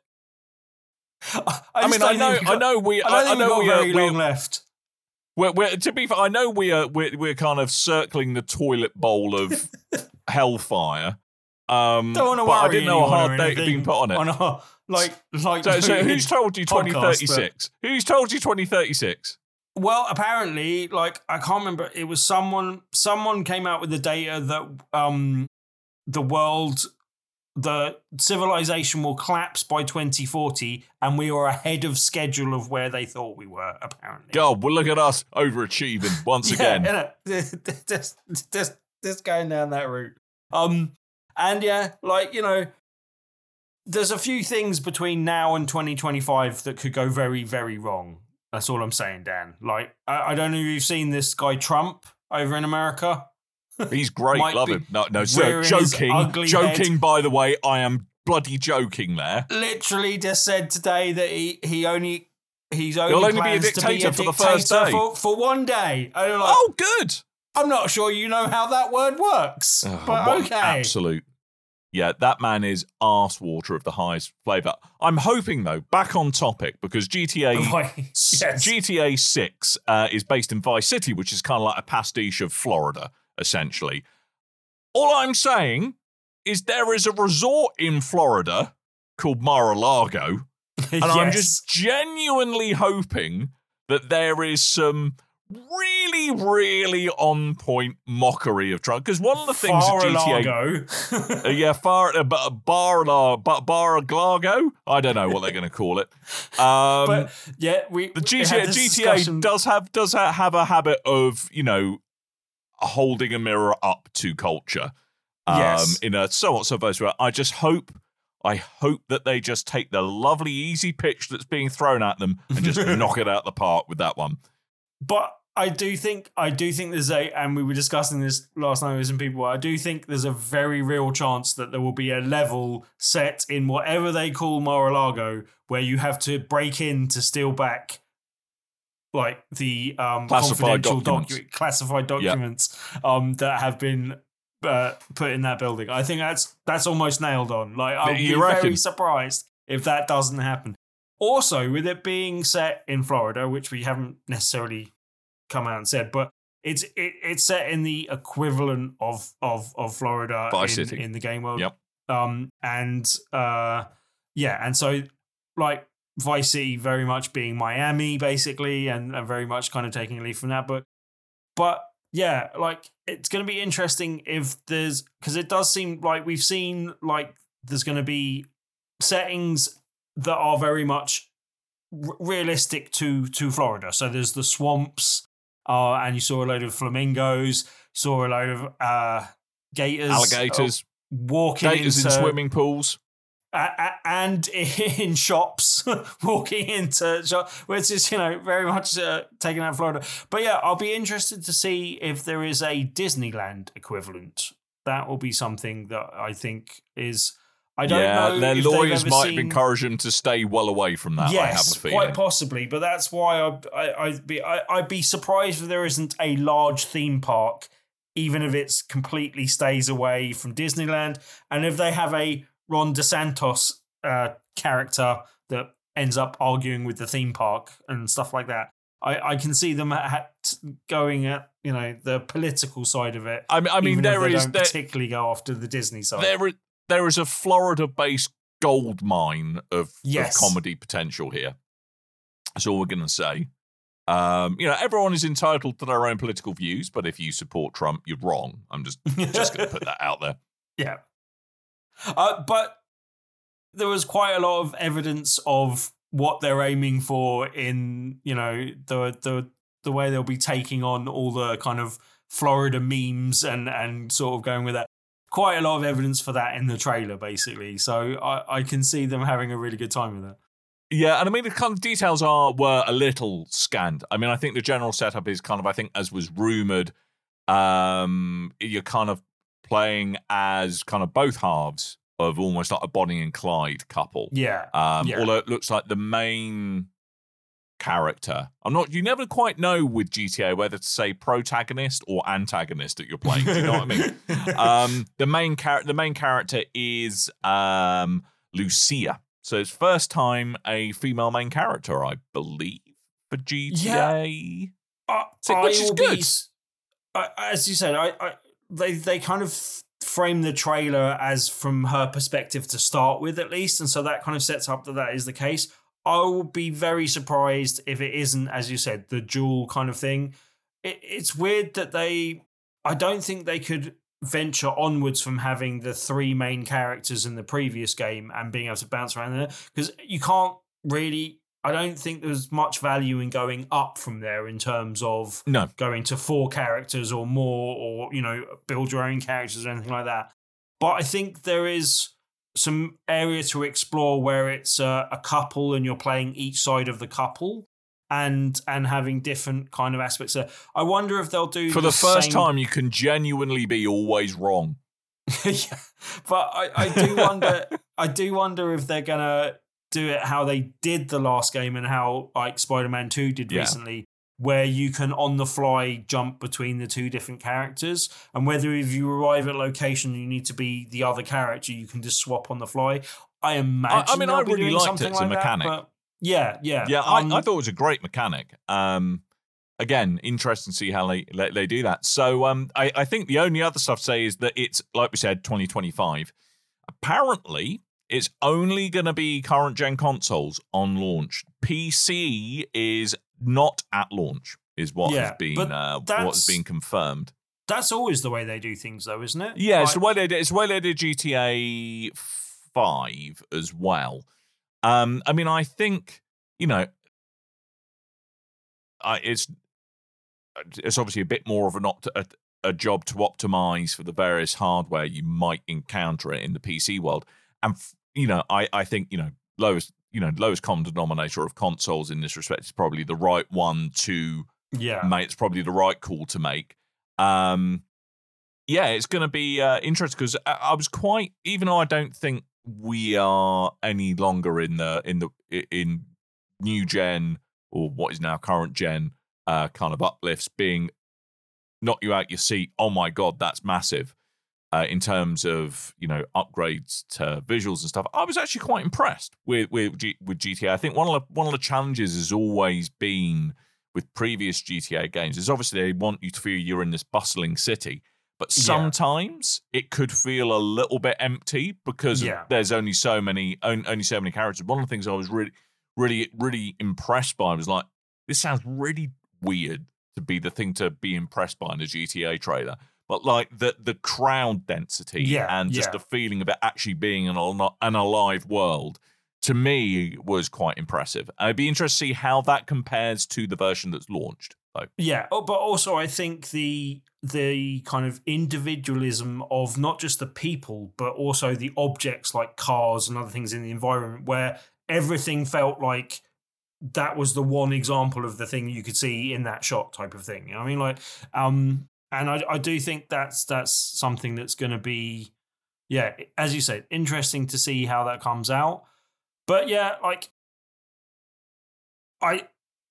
I, I, just mean, don't I know, think we've I got- know we, I I, don't I think we've know got we are. very long We're, left. we're, we're, to be fair, I know we are. We're, we're kind of circling the toilet bowl of hellfire. Um, Don't want to but worry I didn't know a anyone or hard date had anything been put on it. On a, like, like so, so doing who's told you podcast, twenty thirty-six? Who's told you twenty thirty-six? but- Well, apparently, like, I can't remember. It was someone. Someone came out with the data that um, the world, the civilization will collapse by twenty forty, and we are ahead of schedule of where they thought we were. Apparently, God, well, look at us overachieving once again. Yeah, innit? just, just, just going down that route. Um, and yeah, like, you know, there's a few things between now and twenty twenty-five that could go very, very wrong. That's all I'm saying, Dan. Like, I, I don't know if you've seen this guy Trump over in America. He's great, Might love be him. No, no, sir, rearing his joking, ugly joking. head. By the way, I am bloody joking there. Literally just said today that he, he only he's only He'll only be a plans to dictator a for the first dictator day. for, for one day. And I'm like, Oh, good. I'm not sure you know how that word works, Oh, but what an okay. absolute. Yeah, that man is arse water of the highest flavour. I'm hoping, though, back on topic, because G T A Right. S- Yes. G T A six uh, is based in Vice City, which is kind of like a pastiche of Florida, essentially. All I'm saying is there is a resort in Florida called Mar-a-Lago, and I'm Yes. just genuinely hoping that there is some really, really on point mockery of Trump. Because one of the things that G T A, uh, yeah, far uh, bar bar bar Glago. I don't know what they're going to call it. Um, but yeah, we the G T A, G T A does have does have a habit of, you know, holding a mirror up to culture. Um, yes. In a somewhat subversive way. I just hope. I hope that they just take the lovely, easy pitch that's being thrown at them and just knock it out the park with that one. But I do think, I do think there's a, and we were discussing this last night with some people, I do think there's a very real chance that there will be a level set in whatever they call Mar-a-Lago where you have to break in to steal back like the um, classified confidential documents, docu- classified documents yep. um, that have been Uh, put in that building. I think that's that's almost nailed on. Like, I'll be reckon? very surprised if that doesn't happen. Also, with it being set in Florida, which we haven't necessarily come out and said, but it's it, it's set in the equivalent of of of Florida Vice in, City. in the game world. Yep. Um, and uh, yeah, and so like Vice City very much being Miami, basically, and, and very much kind of taking a leaf from that. But but. Yeah, like, it's going to be interesting if there's, because it does seem like we've seen, like, there's going to be settings that are very much r- realistic to to Florida. So there's the swamps, uh, and you saw a load of flamingos, saw a load of uh, gators, alligators, uh, walking gators into, in swimming pools. Uh, and in shops, walking into shops, which is, you know, very much uh, taken out of Florida. But yeah, I'll be interested to see if there is a Disneyland equivalent. That will be something that I think is, I don't yeah, know. Their if lawyers they've ever might seen... encourage them to stay well away from that. Yes, I have a feeling. quite possibly. But that's why I, I, I'd be, I, I'd be surprised if there isn't a large theme park, even if it's completely stays away from Disneyland, and if they have a Ron DeSantis uh, character that ends up arguing with the theme park and stuff like that. I, I can see them at, going at, you know, the political side of it. I mean, I mean even there if they is don't there, particularly go after the Disney side. There, there is a Florida-based gold mine of, yes. of comedy potential here. That's all we're going to say. Um, you know, everyone is entitled to their own political views, but if you support Trump, you're wrong. I'm just just going to put that out there. Yeah. Uh, but there was quite a lot of evidence of what they're aiming for in, you know, the the the way they'll be taking on all the kind of Florida memes and, and sort of going with that. Quite a lot of evidence for that in the trailer, basically. So I, I can see them having a really good time with it. Yeah, and I mean, the kind of details are were a little scant. I mean, I think the general setup is kind of, I think, as was rumoured, um, you're kind of playing as kind of both halves of almost like a Bonnie and Clyde couple. Yeah. Um, yeah. Although it looks like the main character, I'm not, you never quite know with G T A whether to say protagonist or antagonist that you're playing. Do you know what I mean? Um, the main char- the main character is um, Lucia. So it's first time a female main character, I believe, for G T A. Yeah. Uh, so, which is good. Be, uh, as you said, I, I they they kind of frame the trailer as from her perspective to start with, at least, and so that kind of sets up that that is the case. I will be very surprised if it isn't, as you said, the dual kind of thing. It, it's weird that they, I don't think they could venture onwards from having the three main characters in the previous game and being able to bounce around there, because you can't really, I don't think there's much value in going up from there in terms of no. going to four characters or more, or, you know, build your own characters or anything like that. But I think there is some area to explore where it's a, a couple and you're playing each side of the couple and and having different kind of aspects there. I wonder if they'll do for the, the first same... time you can genuinely be always wrong. Yeah, but I, I do wonder I do wonder if they're gonna do it how they did the last game and how like Spider-Man two did yeah. recently, where you can on the fly jump between the two different characters, and whether if you arrive at a location you need to be the other character, you can just swap on the fly. I imagine. I, I mean, I really liked it as like a mechanic. That, but yeah, yeah, yeah. um, I, I thought it was a great mechanic. Um, again, interesting to see how they they, they do that. So, um, I, I think the only other stuff to say is that it's, like we said, twenty twenty-five. Apparently, it's only going to be current gen consoles on launch. P C is not at launch is what Yeah, has been but uh, what that's- has been confirmed. That's always the way they do things, though, isn't it? Yeah, it's Like- the way they did. It's the way they did G T A Five as well. Um, I mean, I think you know, I, it's it's obviously a bit more of an opt- a, a job to optimize for the various hardware you might encounter in the P C world, and you know, I I think you know lowest you know lowest common denominator of consoles in this respect is probably the right one to yeah. make. It's probably the right call to make. Um, yeah, it's going to be uh, interesting because I, I was quite, even though I don't think we are any longer in the in the in new gen or what is now current gen uh, kind of uplifts being knock you out your seat. Oh my god, that's massive uh, in terms of you know upgrades to visuals and stuff. I was actually quite impressed with with G, with G T A. I think one of the one of the challenges has always been with previous G T A games is obviously they want you to feel you're in this bustling city, but sometimes yeah. it could feel a little bit empty because yeah. there's only so many only so many characters. One of the things I was really, really, really impressed by was like, this sounds really weird to be the thing to be impressed by in a G T A trailer, but like the the crowd density yeah. and just yeah. the feeling of it actually being an an alive world, to me, was quite impressive. I'd be interested to see how that compares to the version that's launched, though. Yeah, oh, but also I think the the kind of individualism of not just the people, but also the objects like cars and other things in the environment, where everything felt like that was the one example of the thing you could see in that shot type of thing. You know what I mean? Like, um, and I, I do think that's that's something that's going to be, yeah, as you said, interesting to see how that comes out. But yeah, like I,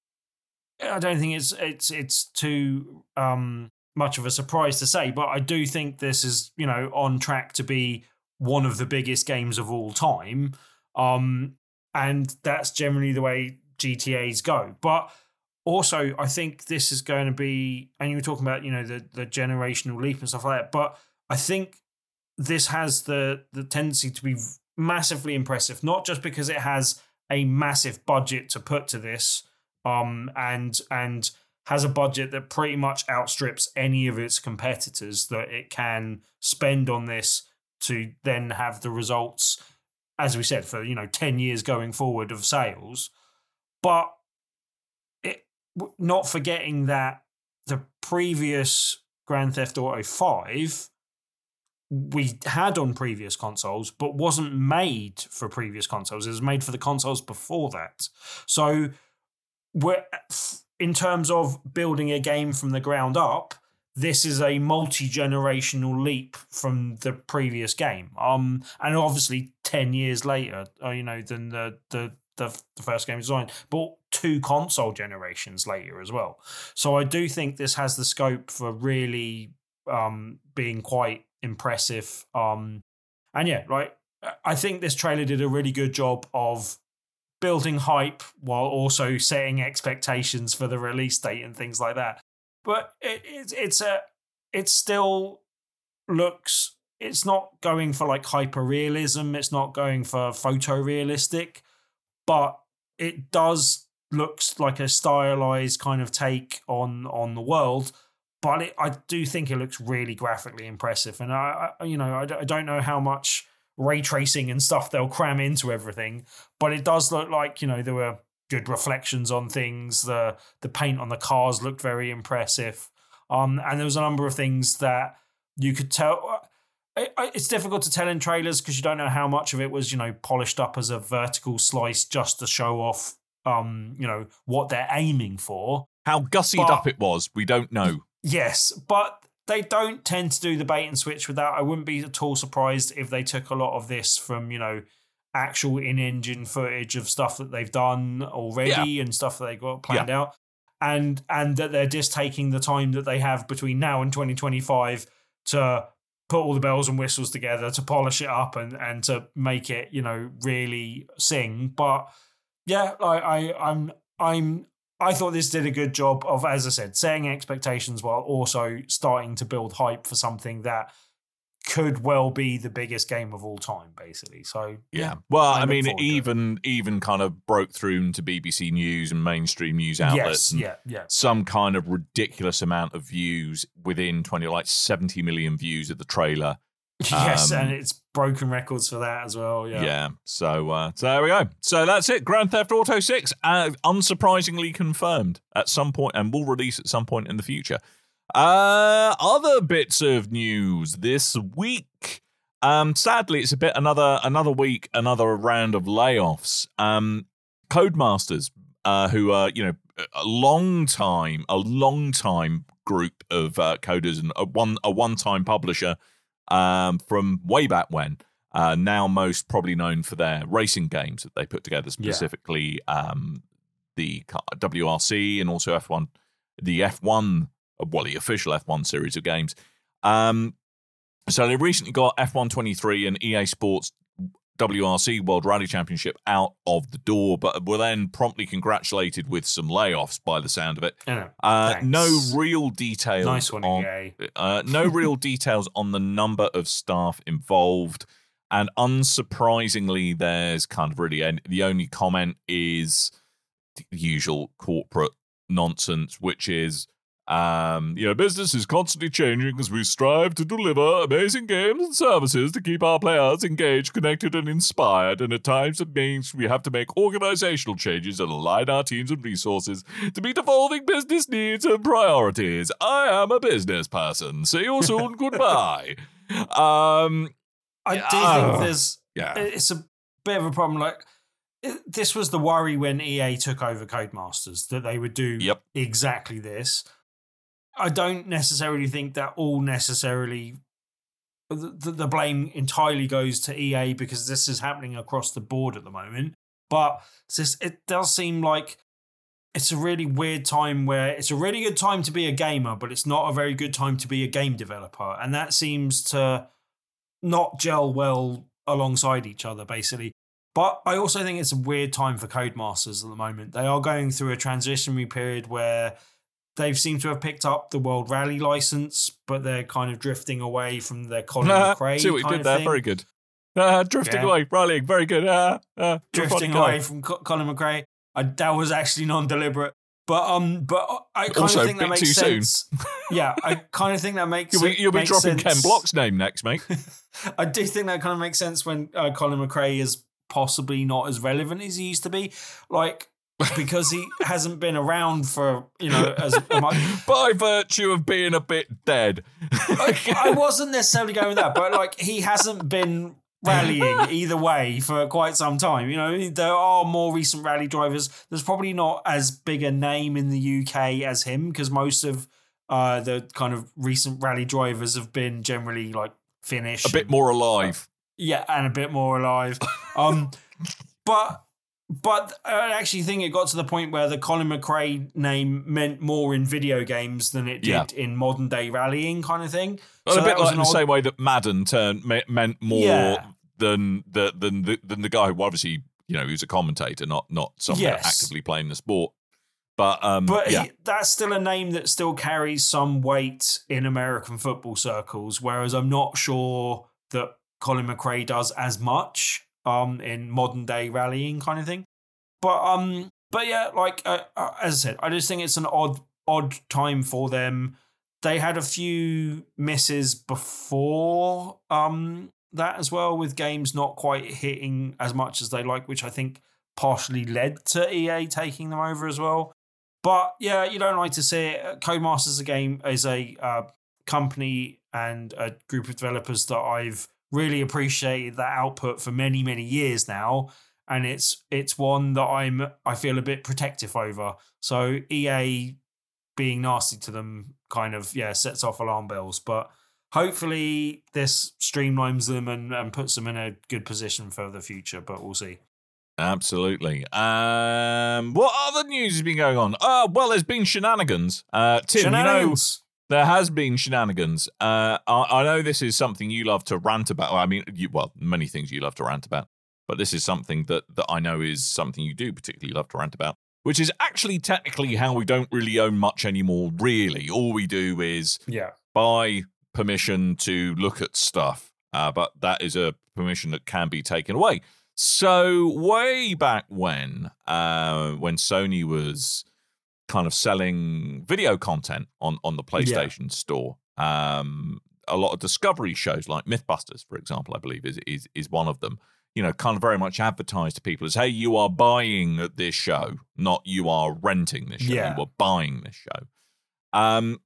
I don't think it's it's it's too um, much of a surprise to say, but I do think this is you know on track to be one of the biggest games of all time, um, and that's generally the way G T As go. But also, I think this is going to be, and you were talking about you know the the generational leap and stuff like that. But I think this has the the tendency to be massively impressive, not just because it has a massive budget to put to this, um, and and has a budget that pretty much outstrips any of its competitors that it can spend on this to then have the results, as we said, for you know ten years going forward of sales. But it not forgetting that the previous Grand Theft Auto five we had on previous consoles, but wasn't made for previous consoles. It was made for the consoles before that. So we're, in terms of building a game from the ground up, this is a multi-generational leap from the previous game. Um, and obviously ten years later, uh, you know, than the, the, the, the first game design, but two console generations later as well. So I do think this has the scope for really um, being quite impressive. Um, and yeah, like I think this trailer did a really good job of building hype while also setting expectations for the release date and things like that. But it, it, it's a, it still looks, it's not going for like hyper realism. It's not going for photorealistic, but it does looks like a stylized kind of take on on the world. But it, I do think it looks really graphically impressive, and I, I you know, I, I don't know how much ray tracing and stuff they'll cram into everything, but it does look like you know there were good reflections on things. The the paint on the cars looked very impressive, um, and there was a number of things that you could tell. It, it's difficult to tell in trailers because you don't know how much of it was you know polished up as a vertical slice just to show off, um, you know, what they're aiming for. How gussied but, up it was, we don't know. Yes, but they don't tend to do the bait and switch with that. I wouldn't be at all surprised if they took a lot of this from, you know, actual in-engine footage of stuff that they've done already yeah. and stuff that they've got planned yeah. out. And and that they're just taking the time that they have between now and twenty twenty-five to put all the bells and whistles together, to polish it up and, and to make it, you know, really sing. But yeah, I, I I'm I'm I thought this did a good job of, as I said, setting expectations while also starting to build hype for something that could well be the biggest game of all time, basically. So yeah, yeah. well, I I, look mean, forward to even even kind of broke through into B B C News and mainstream news outlets. Yes, and yeah, yeah. some kind of ridiculous amount of views within twenty, like seventy million views of the trailer. Yes, Um, and it's broken records for that as well. Yeah. Yeah. So, uh, so there we go. So that's it. Grand Theft Auto six, uh, unsurprisingly confirmed at some point, and will release at some point in the future. Uh, other bits of news this week. Um, sadly, it's a bit another another week, another round of layoffs. Um, Codemasters, uh, who are you know a long time, a long time group of uh, coders and a one a one time publisher. Um, from way back when, uh, now most probably known for their racing games that they put together, specifically yeah. um, the W R C and also F one, the F one, well, the official F one series of games. Um, so they recently got F one twenty-three and E A Sports W R C World Rally Championship out of the door, but were then promptly congratulated with some layoffs by the sound of it. Yeah, uh, no real details. Nice one, on, E A. Uh, no real details on the number of staff involved, and unsurprisingly, there's kind of really en- the only comment is the usual corporate nonsense, which is. Um, you know, business is constantly changing as we strive to deliver amazing games and services to keep our players engaged, connected, and inspired. And at times it means we have to make organizational changes and align our teams and resources to meet evolving business needs and priorities. I am a business person. See you soon. Goodbye. Um, I do uh, think there's, yeah. it's a bit of a problem. Like, it, this was the worry when E A took over Codemasters, that they would do yep. exactly this. I don't necessarily think that all necessarily the, the blame entirely goes to E A because this is happening across the board at the moment. But it's just, it does seem like it's a really weird time where it's a really good time to be a gamer, but it's not a very good time to be a game developer. And that seems to not gel well alongside each other, basically. But I also think it's a weird time for Codemasters at the moment. They are going through a transitionary period where they've seemed to have picked up the World Rally license, but they're kind of drifting away from their Colin McRae. See what you kind did of there? thing. Very good. Uh, drifting Yeah. away, rallying, very good. Uh, uh, Drifting away from Co- Colin McRae. I, that was actually non-deliberate. But um, but I kind also, of think that bit makes too sense. Yeah, I kind of think that makes You'll be, you'll be makes dropping sense. Ken Block's name next, mate. I do think that kind of makes sense when uh, Colin McRae is possibly not as relevant as he used to be. Like, because he hasn't been around for, you know, as much. By virtue of being a bit dead. I, I wasn't necessarily going with that, but like he hasn't been rallying either way for quite some time. You know, there are more recent rally drivers. There's probably not as big a name in the U K as him because most of uh, the kind of recent rally drivers have been generally like Finnish. A bit more alive. Yeah, and a bit more alive. Um, but... But I actually think it got to the point where the Colin McRae name meant more in video games than it did yeah. in modern day rallying kind of thing. Well, so a bit like in the odd... same way that Madden turned me, meant more yeah. than the than the than the guy who obviously you know he was a commentator, not not someone yes. actively playing the sport. But um, but yeah. he, that's still a name that still carries some weight in American football circles. Whereas I'm not sure that Colin McRae does as much. Um, in modern day rallying kind of thing, but um, but yeah, like uh, uh, as I said, I just think it's an odd odd time for them. They had a few misses before um that as well, with games not quite hitting as much as they like, which I think partially led to E A taking them over as well. But yeah, you don't like to see it. Codemasters a game is a uh, company and a group of developers that I've really appreciated that output for many, many years now. And it's it's one that I'm I feel a bit protective over. So E A being nasty to them kind of, yeah, sets off alarm bells. But hopefully this streamlines them and, and puts them in a good position for the future. But we'll see. Absolutely. Um, what other news has been going on? Uh, well, there's been shenanigans. Uh, Tim, shenanigans. you know... There has been shenanigans. Uh, I, I know this is something you love to rant about. I mean, you, well, many things you love to rant about, but this is something that, that I know is something you do particularly love to rant about, which is actually technically how we don't really own much anymore, really. All we do is yeah. buy permission to look at stuff, uh, but that is a permission that can be taken away. So way back when, uh, when Sony was kind of selling video content on, on the PlayStation yeah. Store, um, a lot of Discovery shows like Mythbusters, for example, I believe is is is one of them. You know, kind of very much advertised to people as, hey, you are buying this show, not you are renting this show. Yeah. You are buying this show. Um,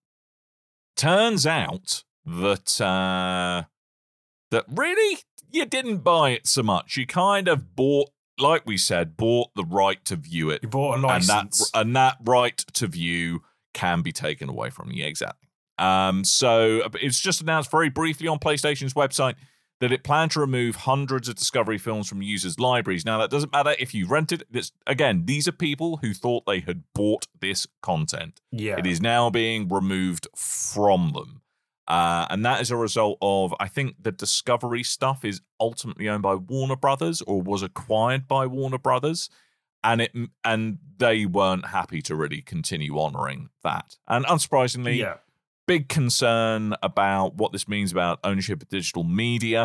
turns out that uh, that really you didn't buy it so much. You kind of bought, like we said, bought the right to view it. You bought a license. And that, and that right to view can be taken away from you. Exactly. Um, so it's just announced very briefly on PlayStation's website that it planned to remove hundreds of Discovery films from users' libraries. Now, that doesn't matter if you rented it. Again, these are people who thought they had bought this content. Yeah. It is now being removed from them. Uh, and that is a result of, I think the Discovery stuff is ultimately owned by Warner Brothers or was acquired by Warner Brothers. And it and they weren't happy to really continue honoring that. And unsurprisingly, yeah. big concern about what this means about ownership of digital media.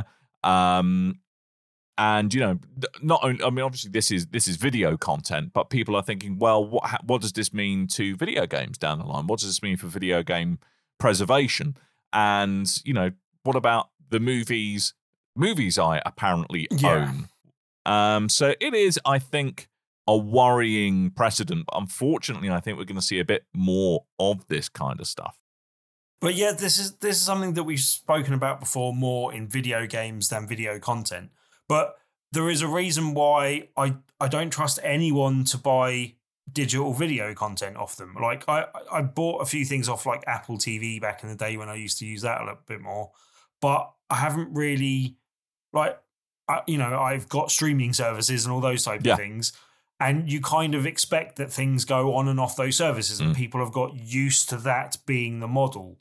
Um, and, you know, not only, I mean, obviously this is this is video content, but people are thinking, well, what what does this mean to video games down the line? What does this mean for video game preservation? And, you know, what about the movies, movies I apparently yeah. own? Um, so it is, I think, a worrying precedent. But unfortunately, I think we're going to see a bit more of this kind of stuff. But yeah, this is this is something that we've spoken about before, more in video games than video content. But there is a reason why I, I don't trust anyone to buy digital video content off them. Like I, I bought a few things off like Apple T V back in the day when I used to use that a little bit more. But I haven't really, like, I, you know, I've got streaming services and all those type yeah. of things. And you kind of expect that things go on and off those services, and mm. people have got used to that being the model.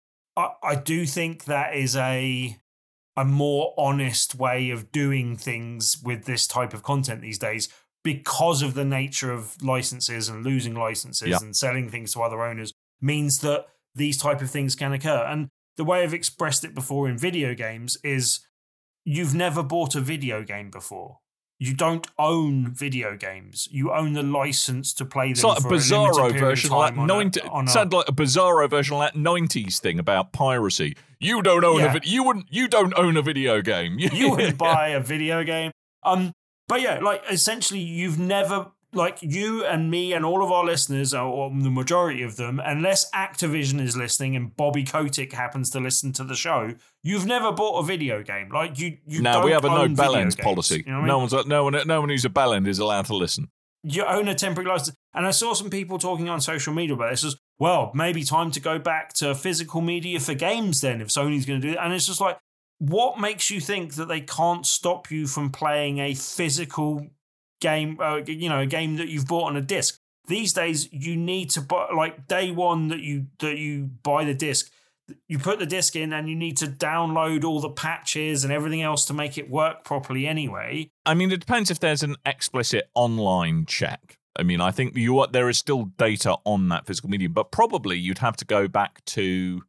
I, I do think that is a a more honest way of doing things with this type of content these days, because of the nature of licenses and losing licenses yeah. and selling things to other owners means that these type of things can occur. And the way I've expressed it before in video games is you've never bought a video game before. You don't own video games. You own the license to play them. It's like for a bizarro a version of that ninety. It sounded like a bizarro version of that nineties thing about piracy. You don't own yeah. a vid- you wouldn't you don't own a video game. You wouldn't buy a video game. Um, but yeah, like essentially, you've never like you and me and all of our listeners, or the majority of them, unless Activision is listening and Bobby Kotick happens to listen to the show, you've never bought a video game. Like you, you. No, don't we have a no own bell video end games. policy. You know what I mean? No one's no one no one who's a bell end is allowed to listen. You own a temporary license, and I saw some people talking on social media about this. As well, maybe time to go back to physical media for games. Then, if Sony's going to do it, and it's just like, what makes you think that they can't stop you from playing a physical game, uh, you know, a game that you've bought on a disc? These days, you need to buy, like day one that you that you buy the disc, you put the disc in and you need to download all the patches and everything else to make it work properly anyway. I mean, it depends if there's an explicit online check. I mean, I think you there is still data on that physical medium, but probably you'd have to go back to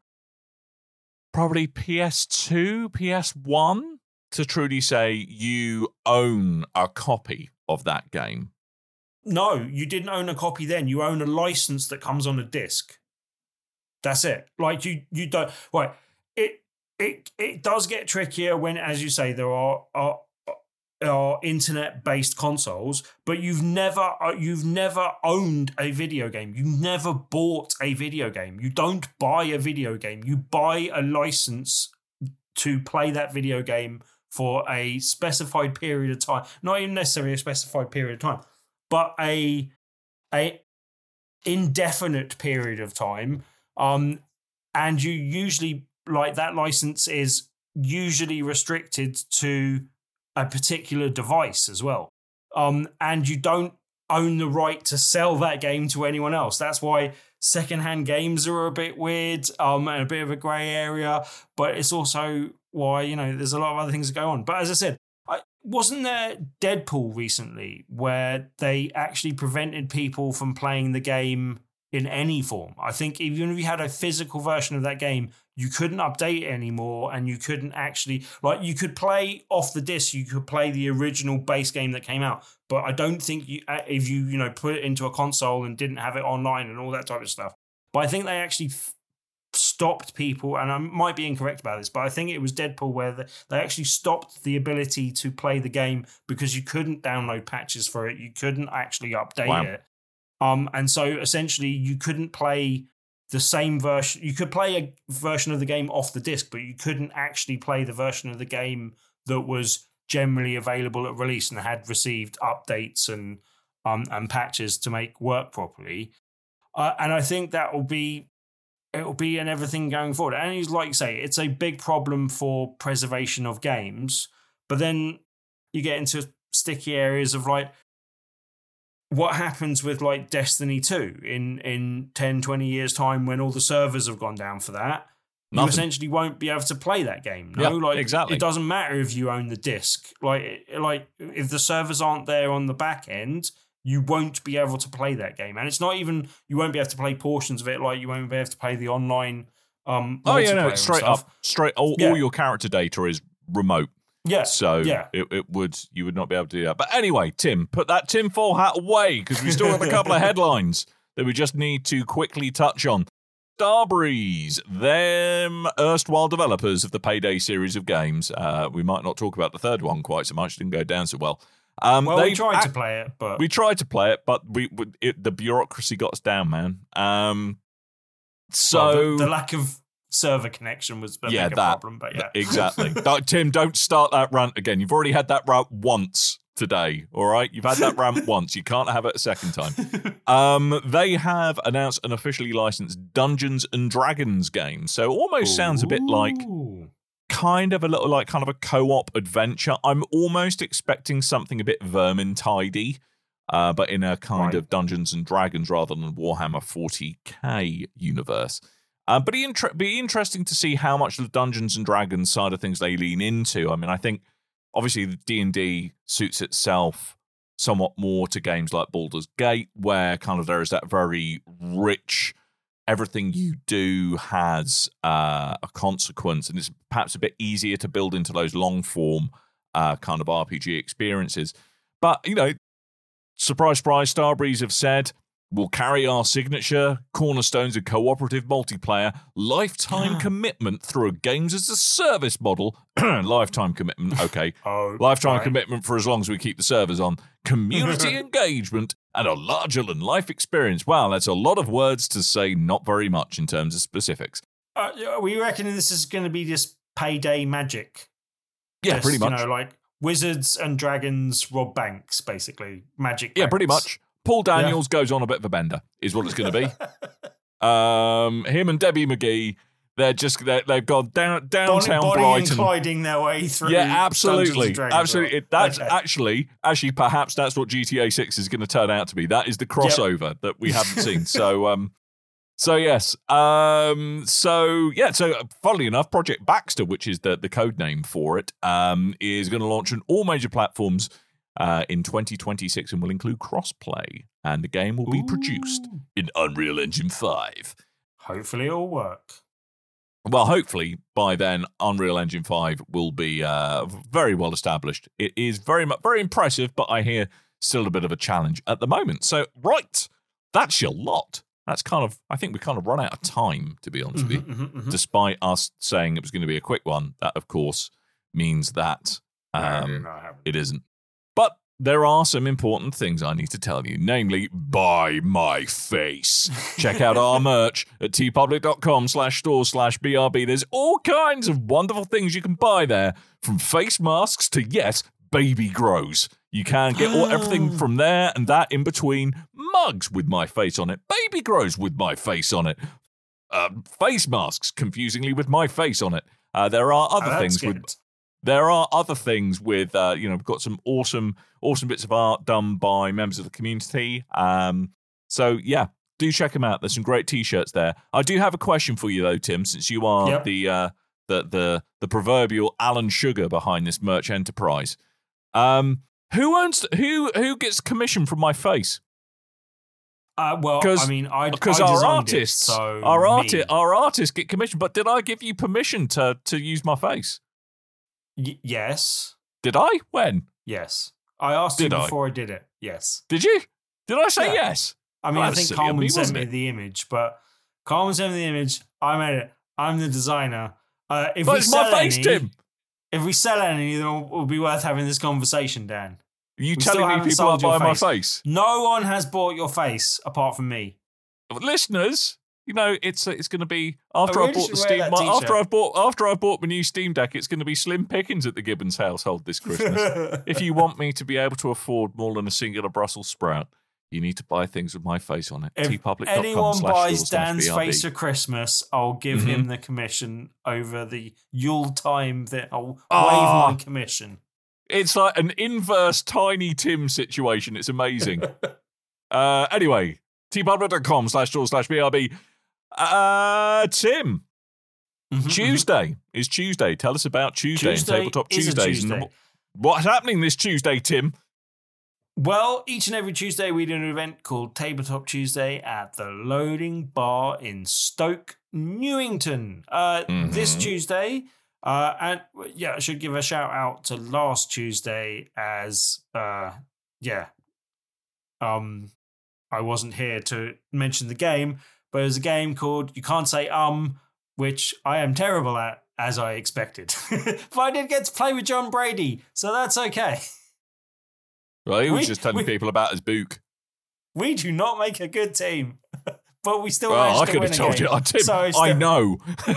probably P S two, P S one to truly say you own a copy of that game. No, you didn't own a copy then. You own a license that comes on a disc. That's it. Like you, you don't. Right. It it it does get trickier when, as you say, there are are, are internet-based consoles, but you've never you've never owned a video game. You never bought a video game. You don't buy a video game. You buy a license to play that video game for a specified period of time. Not even necessarily a specified period of time, but a a indefinite period of time. Um, and you usually, like, that license is usually restricted to a particular device as well. Um, and you don't own the right to sell that game to anyone else. That's why secondhand games are a bit weird, um, and a bit of a grey area. But it's also why, you know, there's a lot of other things that go on. But as I said, I, wasn't there Deadpool recently where they actually prevented people from playing the game in any form. I think even if you had a physical version of that game, you couldn't update it anymore, and you couldn't actually, like, you could play off the disc, you could play the original base game that came out, but I don't think you, if you, you know, put it into a console and didn't have it online and all that type of stuff. But I think they actually f- stopped people, and I might be incorrect about this, but I think it was Deadpool where the, they actually stopped the ability to play the game because you couldn't download patches for it, you couldn't actually update wow. it. Um, and so essentially you couldn't play the same version. You could play a version of the game off the disc, but you couldn't actually play the version of the game that was generally available at release and had received updates and um, and patches to make work properly. Uh, and I think that will be it will be in everything going forward. And it's like you say, it's a big problem for preservation of games. But then you get into sticky areas of like, what happens with like Destiny two in, in ten, twenty years time when all the servers have gone down for that? Nothing. You essentially won't be able to play that game. No, yeah, like exactly. It doesn't matter if you own the disc. Like, like if the servers aren't there on the back end, you won't be able to play that game. And it's not even, you won't be able to play portions of it. Like you won't be able to play the online. Um, oh yeah, no, it's straight up, straight. All, yeah. all your character data is remote. Yeah. So yeah. It, it would you would not be able to do that. But anyway, Tim, put that tinfoil hat away because we still have a couple of headlines that we just need to quickly touch on. Starbreeze, them erstwhile developers of the Payday series of games. Uh, we might not talk about the third one quite so much. Didn't go down so well. Um, well, we tried act- to play it, but we tried to play it, but we it, the bureaucracy got us down, man. Um, so well, the, the lack of server connection was a yeah, bigger that, problem, but yeah. Exactly. Tim, don't start that rant again. You've already had that rant once today, all right? You've had that rant once. You can't have it a second time. Um, they have announced an officially licensed Dungeons and Dragons game, so almost Ooh. sounds a bit like kind of a little like kind of a co-op adventure. I'm almost expecting something a bit Vermintide, uh, but in a kind right. of Dungeons and Dragons rather than Warhammer forty K universe. Uh, but it'd inter- be interesting to see how much of the Dungeons and Dragons side of things they lean into. I mean, I think obviously the D and D suits itself somewhat more to games like Baldur's Gate, where kind of there is that very rich, everything you do has uh, a consequence, and it's perhaps a bit easier to build into those long-form uh, kind of R P G experiences. But, you know, surprise, surprise, Starbreeze have said, we'll carry our signature cornerstones of cooperative multiplayer, lifetime commitment through a games-as-a-service model. Lifetime commitment, okay. oh, lifetime right. commitment for as long as we keep the servers on. Community engagement and a larger-than-life experience. Wow, that's a lot of words to say not very much in terms of specifics. Uh, are we reckoning this is going to be just Payday magic? Yeah, just, pretty much. You know, like Wizards and Dragons rob banks, basically. Magic banks. Yeah, pretty much. Paul Daniels yeah. goes on a bit of a bender, is what it's going to be. um, him and Debbie McGee, they're just they're, they've gone down downtown Bonnie, Bonnie Brighton, and Clyding their way through. Yeah, absolutely, absolutely. Right? That's okay. actually, actually, perhaps that's what G T A six is going to turn out to be. That is the crossover yep. that we haven't seen. So, um, so yes, um, so yeah, so funnily enough, Project Baxter, which is the the code name for it, um, is going to launch on all major platforms. Uh, in twenty twenty-six and will include crossplay, and the game will be Ooh. produced in Unreal Engine five. Hopefully it'll work. Well, hopefully by then Unreal Engine five will be uh, very well established. It is very much very impressive, but I hear still a bit of a challenge at the moment. So, right, that's your lot. That's kind of, I think we kind of run out of time, to be honest mm-hmm, with you. Mm-hmm, mm-hmm. Despite us saying it was going to be a quick one, that of course means that um, no, no, it isn't. But there are some important things I need to tell you, namely, buy my face. Check out our merch at tpublic.com slash store slash BRB. There's all kinds of wonderful things you can buy there, from face masks to, yes, baby grows. You can get all, everything from there and that in between. Mugs with my face on it. Baby grows with my face on it. Uh, face masks, confusingly, with my face on it. Uh, there are other oh, things good. with... There are other things with, uh, you know, we've got some awesome, awesome bits of art done by members of the community. Um, so, yeah, do check them out. There's some great T-shirts there. I do have a question for you, though, Tim, since you are yep. the, uh, the the the proverbial Alan Sugar behind this merch enterprise. Um, who owns, who who gets commission from my face? Uh, well, I mean, I because I our designed artists, it, so our me. artists, our artists get commissioned. But did I give you permission to to use my face? Y- yes, Did I? When? yes. I asked Did you I? before I did it. Yes. Did you? Did I say Yeah. yes? I mean, Well, I that's think silly of Coleman me, sent wasn't me it? the image, but Coleman sent me the image. I made it. I'm the designer. Uh, if But we it's sell my face, any, Tim. If we sell any, then it will be worth having this conversation, Dan. Are you We still telling me haven't people are sold your buying my face. face? No one has bought your face apart from me. Listeners, you know, it's it's going to be after I I, really bought should the wear Steam that my, t-shirt. after I bought after I bought my new Steam Deck. It's going to be slim pickings at the Gibbons household this Christmas. If you want me to be able to afford more than a singular Brussels sprout, you need to buy things with my face on it. If tpublic dot com anyone slash buys store slash Dan's B R B. face for Christmas, I'll give Mhm. him the commission over the Yule time that I'll Ah. waive my commission. It's like an inverse Tiny Tim situation. It's amazing. uh, anyway, tpublic dot com slash store slash B R B. Uh, Tim, Tuesday is Tuesday. Tell us about Tuesday, Tuesday and Tabletop is a Tuesdays. Tuesday. And what's happening this Tuesday, Tim? Well, each and every Tuesday we do an event called Tabletop Tuesday at the Loading Bar in Stoke Newington. Uh, Mhm. This Tuesday, uh, and yeah, I should give a shout out to last Tuesday as, uh, yeah, um, I wasn't here to mention the game, but there's a game called You Can't Say Um, which I am terrible at, as I expected. But I did get to play with John Brady, so that's okay. Well, he was We- just telling we- people about his book. We do not make a good team, but we still Well, managed I to could win have a told game. you. Oh, Tim, So I still- know.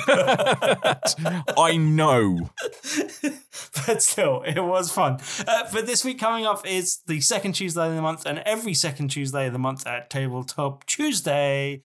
I know. But still, it was fun. Uh, but this week coming up is the second Tuesday of the month, and every second Tuesday of the month at Tabletop Tuesday,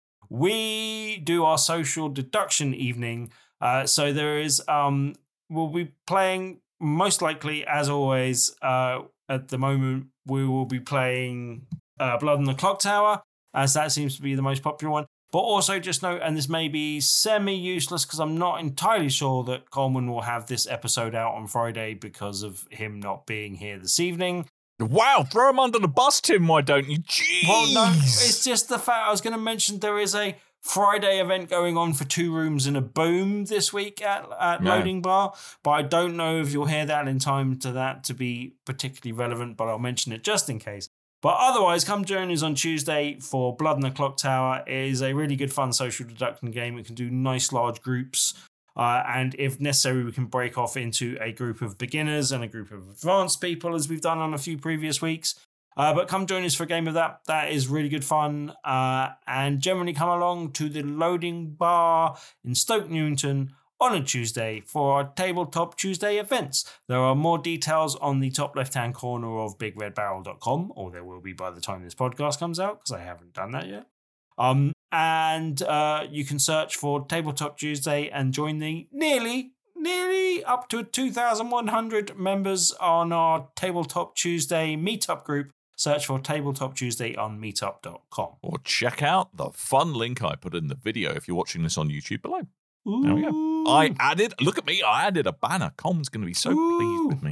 we do our social deduction evening. Uh, so there is, um, we'll be playing, most likely, as always, uh, at the moment, we will be playing uh, Blood on the Clock Tower, as that seems to be the most popular one. But also just note, and this may be semi-useless because I'm not entirely sure that Coleman will have this episode out on Friday because of him not being here this evening. Wow, throw him under the bus, Tim, why don't you? Jeez. Well, no, it's just the fact I was going to mention there is a Friday event going on for Two Rooms and a Boom this week at, at No. Loading Bar, but I don't know if you'll hear that in time to that to be particularly relevant, but I'll mention it just in case. But otherwise, come join us on Tuesday for Blood on the Clock Tower. It is a really good fun social deduction game. We can do nice large groups. Uh, and if necessary, we can break off into a group of beginners and a group of advanced people, as we've done on a few previous weeks. Uh, but come join us for a game of that. That is really good fun. Uh, and generally come along to the Loading Bar in Stoke Newington on a Tuesday for our Tabletop Tuesday events. There are more details on the top left-hand corner of big red barrel dot com, or there will be by the time this podcast comes out, because I haven't done that yet. Um, and uh, you can search for Tabletop Tuesday and join the nearly, nearly up to two thousand one hundred members on our Tabletop Tuesday meetup group. Search for Tabletop Tuesday on meetup dot com. Or check out the fun link I put in the video if you're watching this on YouTube below. There we go. I added, look at me, I added a banner. Com's going to be so Ooh. pleased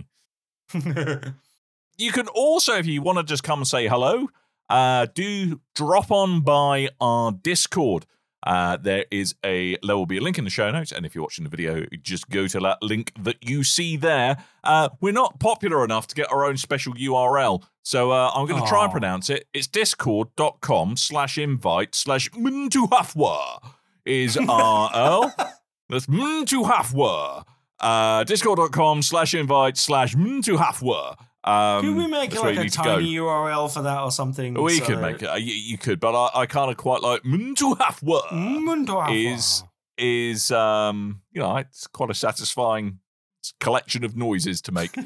with me. You can also, if you want to just come and say hello, uh, do drop on by our Discord. Uh, there is a, there will be a link in the show notes, and if you're watching the video, just go to that link that you see there. Uh, we're not popular enough to get our own special U R L, so uh, I'm going to try and Aw. pronounce it. It's discord.com slash invite slash mntuhafwa is our L. That's mntuhafwa. Uh, discord.com slash invite slash mntuhafwa. Um, Could we make that's like where you a need to tiny go. U R L for that or something? We so could make it. Uh, you, you could, but I, I kind of quite like mntuhafwa. Mm, is is um you know it's quite a satisfying collection of noises to make.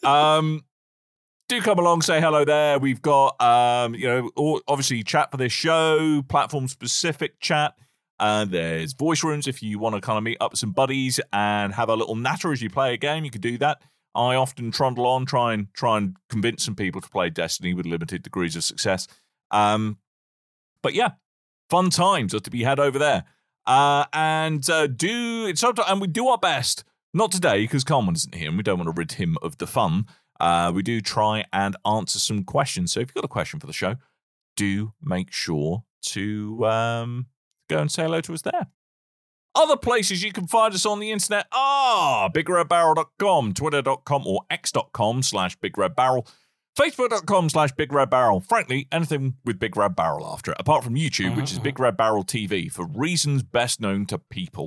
um, do come along, say hello there. We've got um you know all, obviously chat for this show, platform specific chat. And there's voice rooms if you want to kind of meet up with some buddies and have a little natter as you play a game. You can do that. I often trundle on, try and try and convince some people to play Destiny with limited degrees of success. Um, but yeah, fun times are to be had over there. Uh, and uh, do it's up to, and we do our best. Not today because Coleman isn't here, and we don't want to rid him of the fun. Uh, we do try and answer some questions. So if you've got a question for the show, do make sure to um, go and say hello to us there. Other places you can find us on the internet are big red barrel dot com, twitter dot com or x dot com slash big red barrel, facebook dot com slash big red barrel. Frankly, anything with Big Red Barrel after it, apart from YouTube, uh-huh. which is Big Red Barrel T V, for reasons best known to people.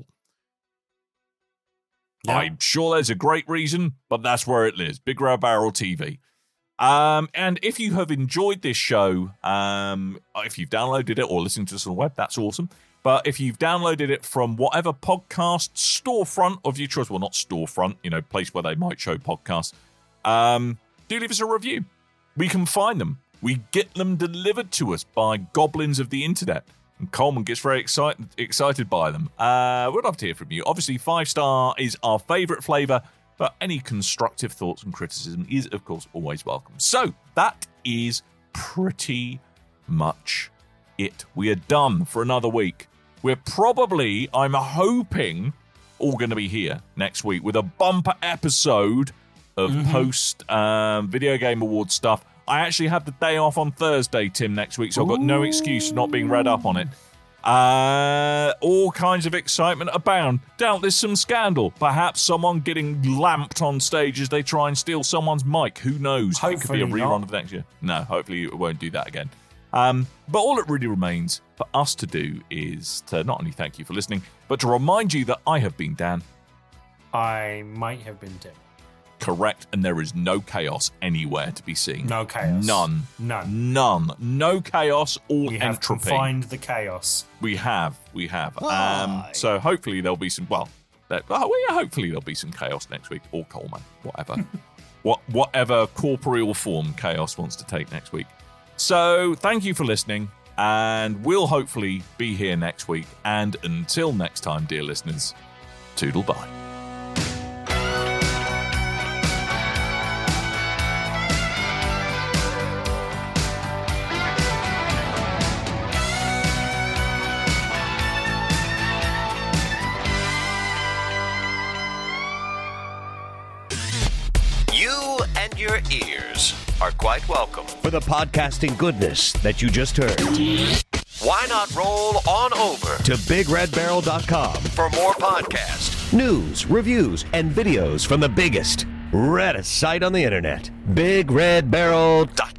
Yep. I'm sure there's a great reason, but that's where it lives, Big Red Barrel T V. Um, and if you have enjoyed this show, um, if you've downloaded it or listened to us on the web, that's awesome. But if you've downloaded it from whatever podcast storefront of your choice, well, not storefront, you know, place where they might show podcasts, um, do leave us a review. We can find them. We get them delivered to us by goblins of the internet. And Coleman gets very excited excited by them. Uh, we'd love to hear from you. Obviously, five star is our favourite flavour, but any constructive thoughts and criticism is, of course, always welcome. So that is pretty much it. We are done for another week. We're probably, I'm hoping, all going to be here next week with a bumper episode of mm-hmm. post um, Video Game Awards stuff. I actually have the day off on Thursday, Tim, next week, so I've got no excuse for not being read up on it. Uh, all kinds of excitement abound. Doubt there's some scandal. Perhaps someone getting lamped on stage as they try and steal someone's mic. Who knows? Hopefully it could be a rerun not. of next year. No, hopefully it won't do that again. Um, but all it really remains for us to do is to not only thank you for listening, but to remind you that I have been Dan. I might have been Tim. Correct, and there is no chaos anywhere to be seen. No chaos. None. None. None. No chaos, all we have entropy. Confined the chaos. We have. We have. Um, so hopefully there'll be some, well, that, oh, well, yeah, hopefully there'll be some chaos next week, or Coleman, whatever. what, whatever corporeal form chaos wants to take next week. So thank you for listening, and we'll hopefully be here next week. And until next time, dear listeners, toodle bye. You and your ears are quite welcome. For the podcasting goodness that you just heard. Why not roll on over to big red barrel dot com for more podcasts, news, reviews, and videos from the biggest, reddest site on the internet, big red barrel dot com.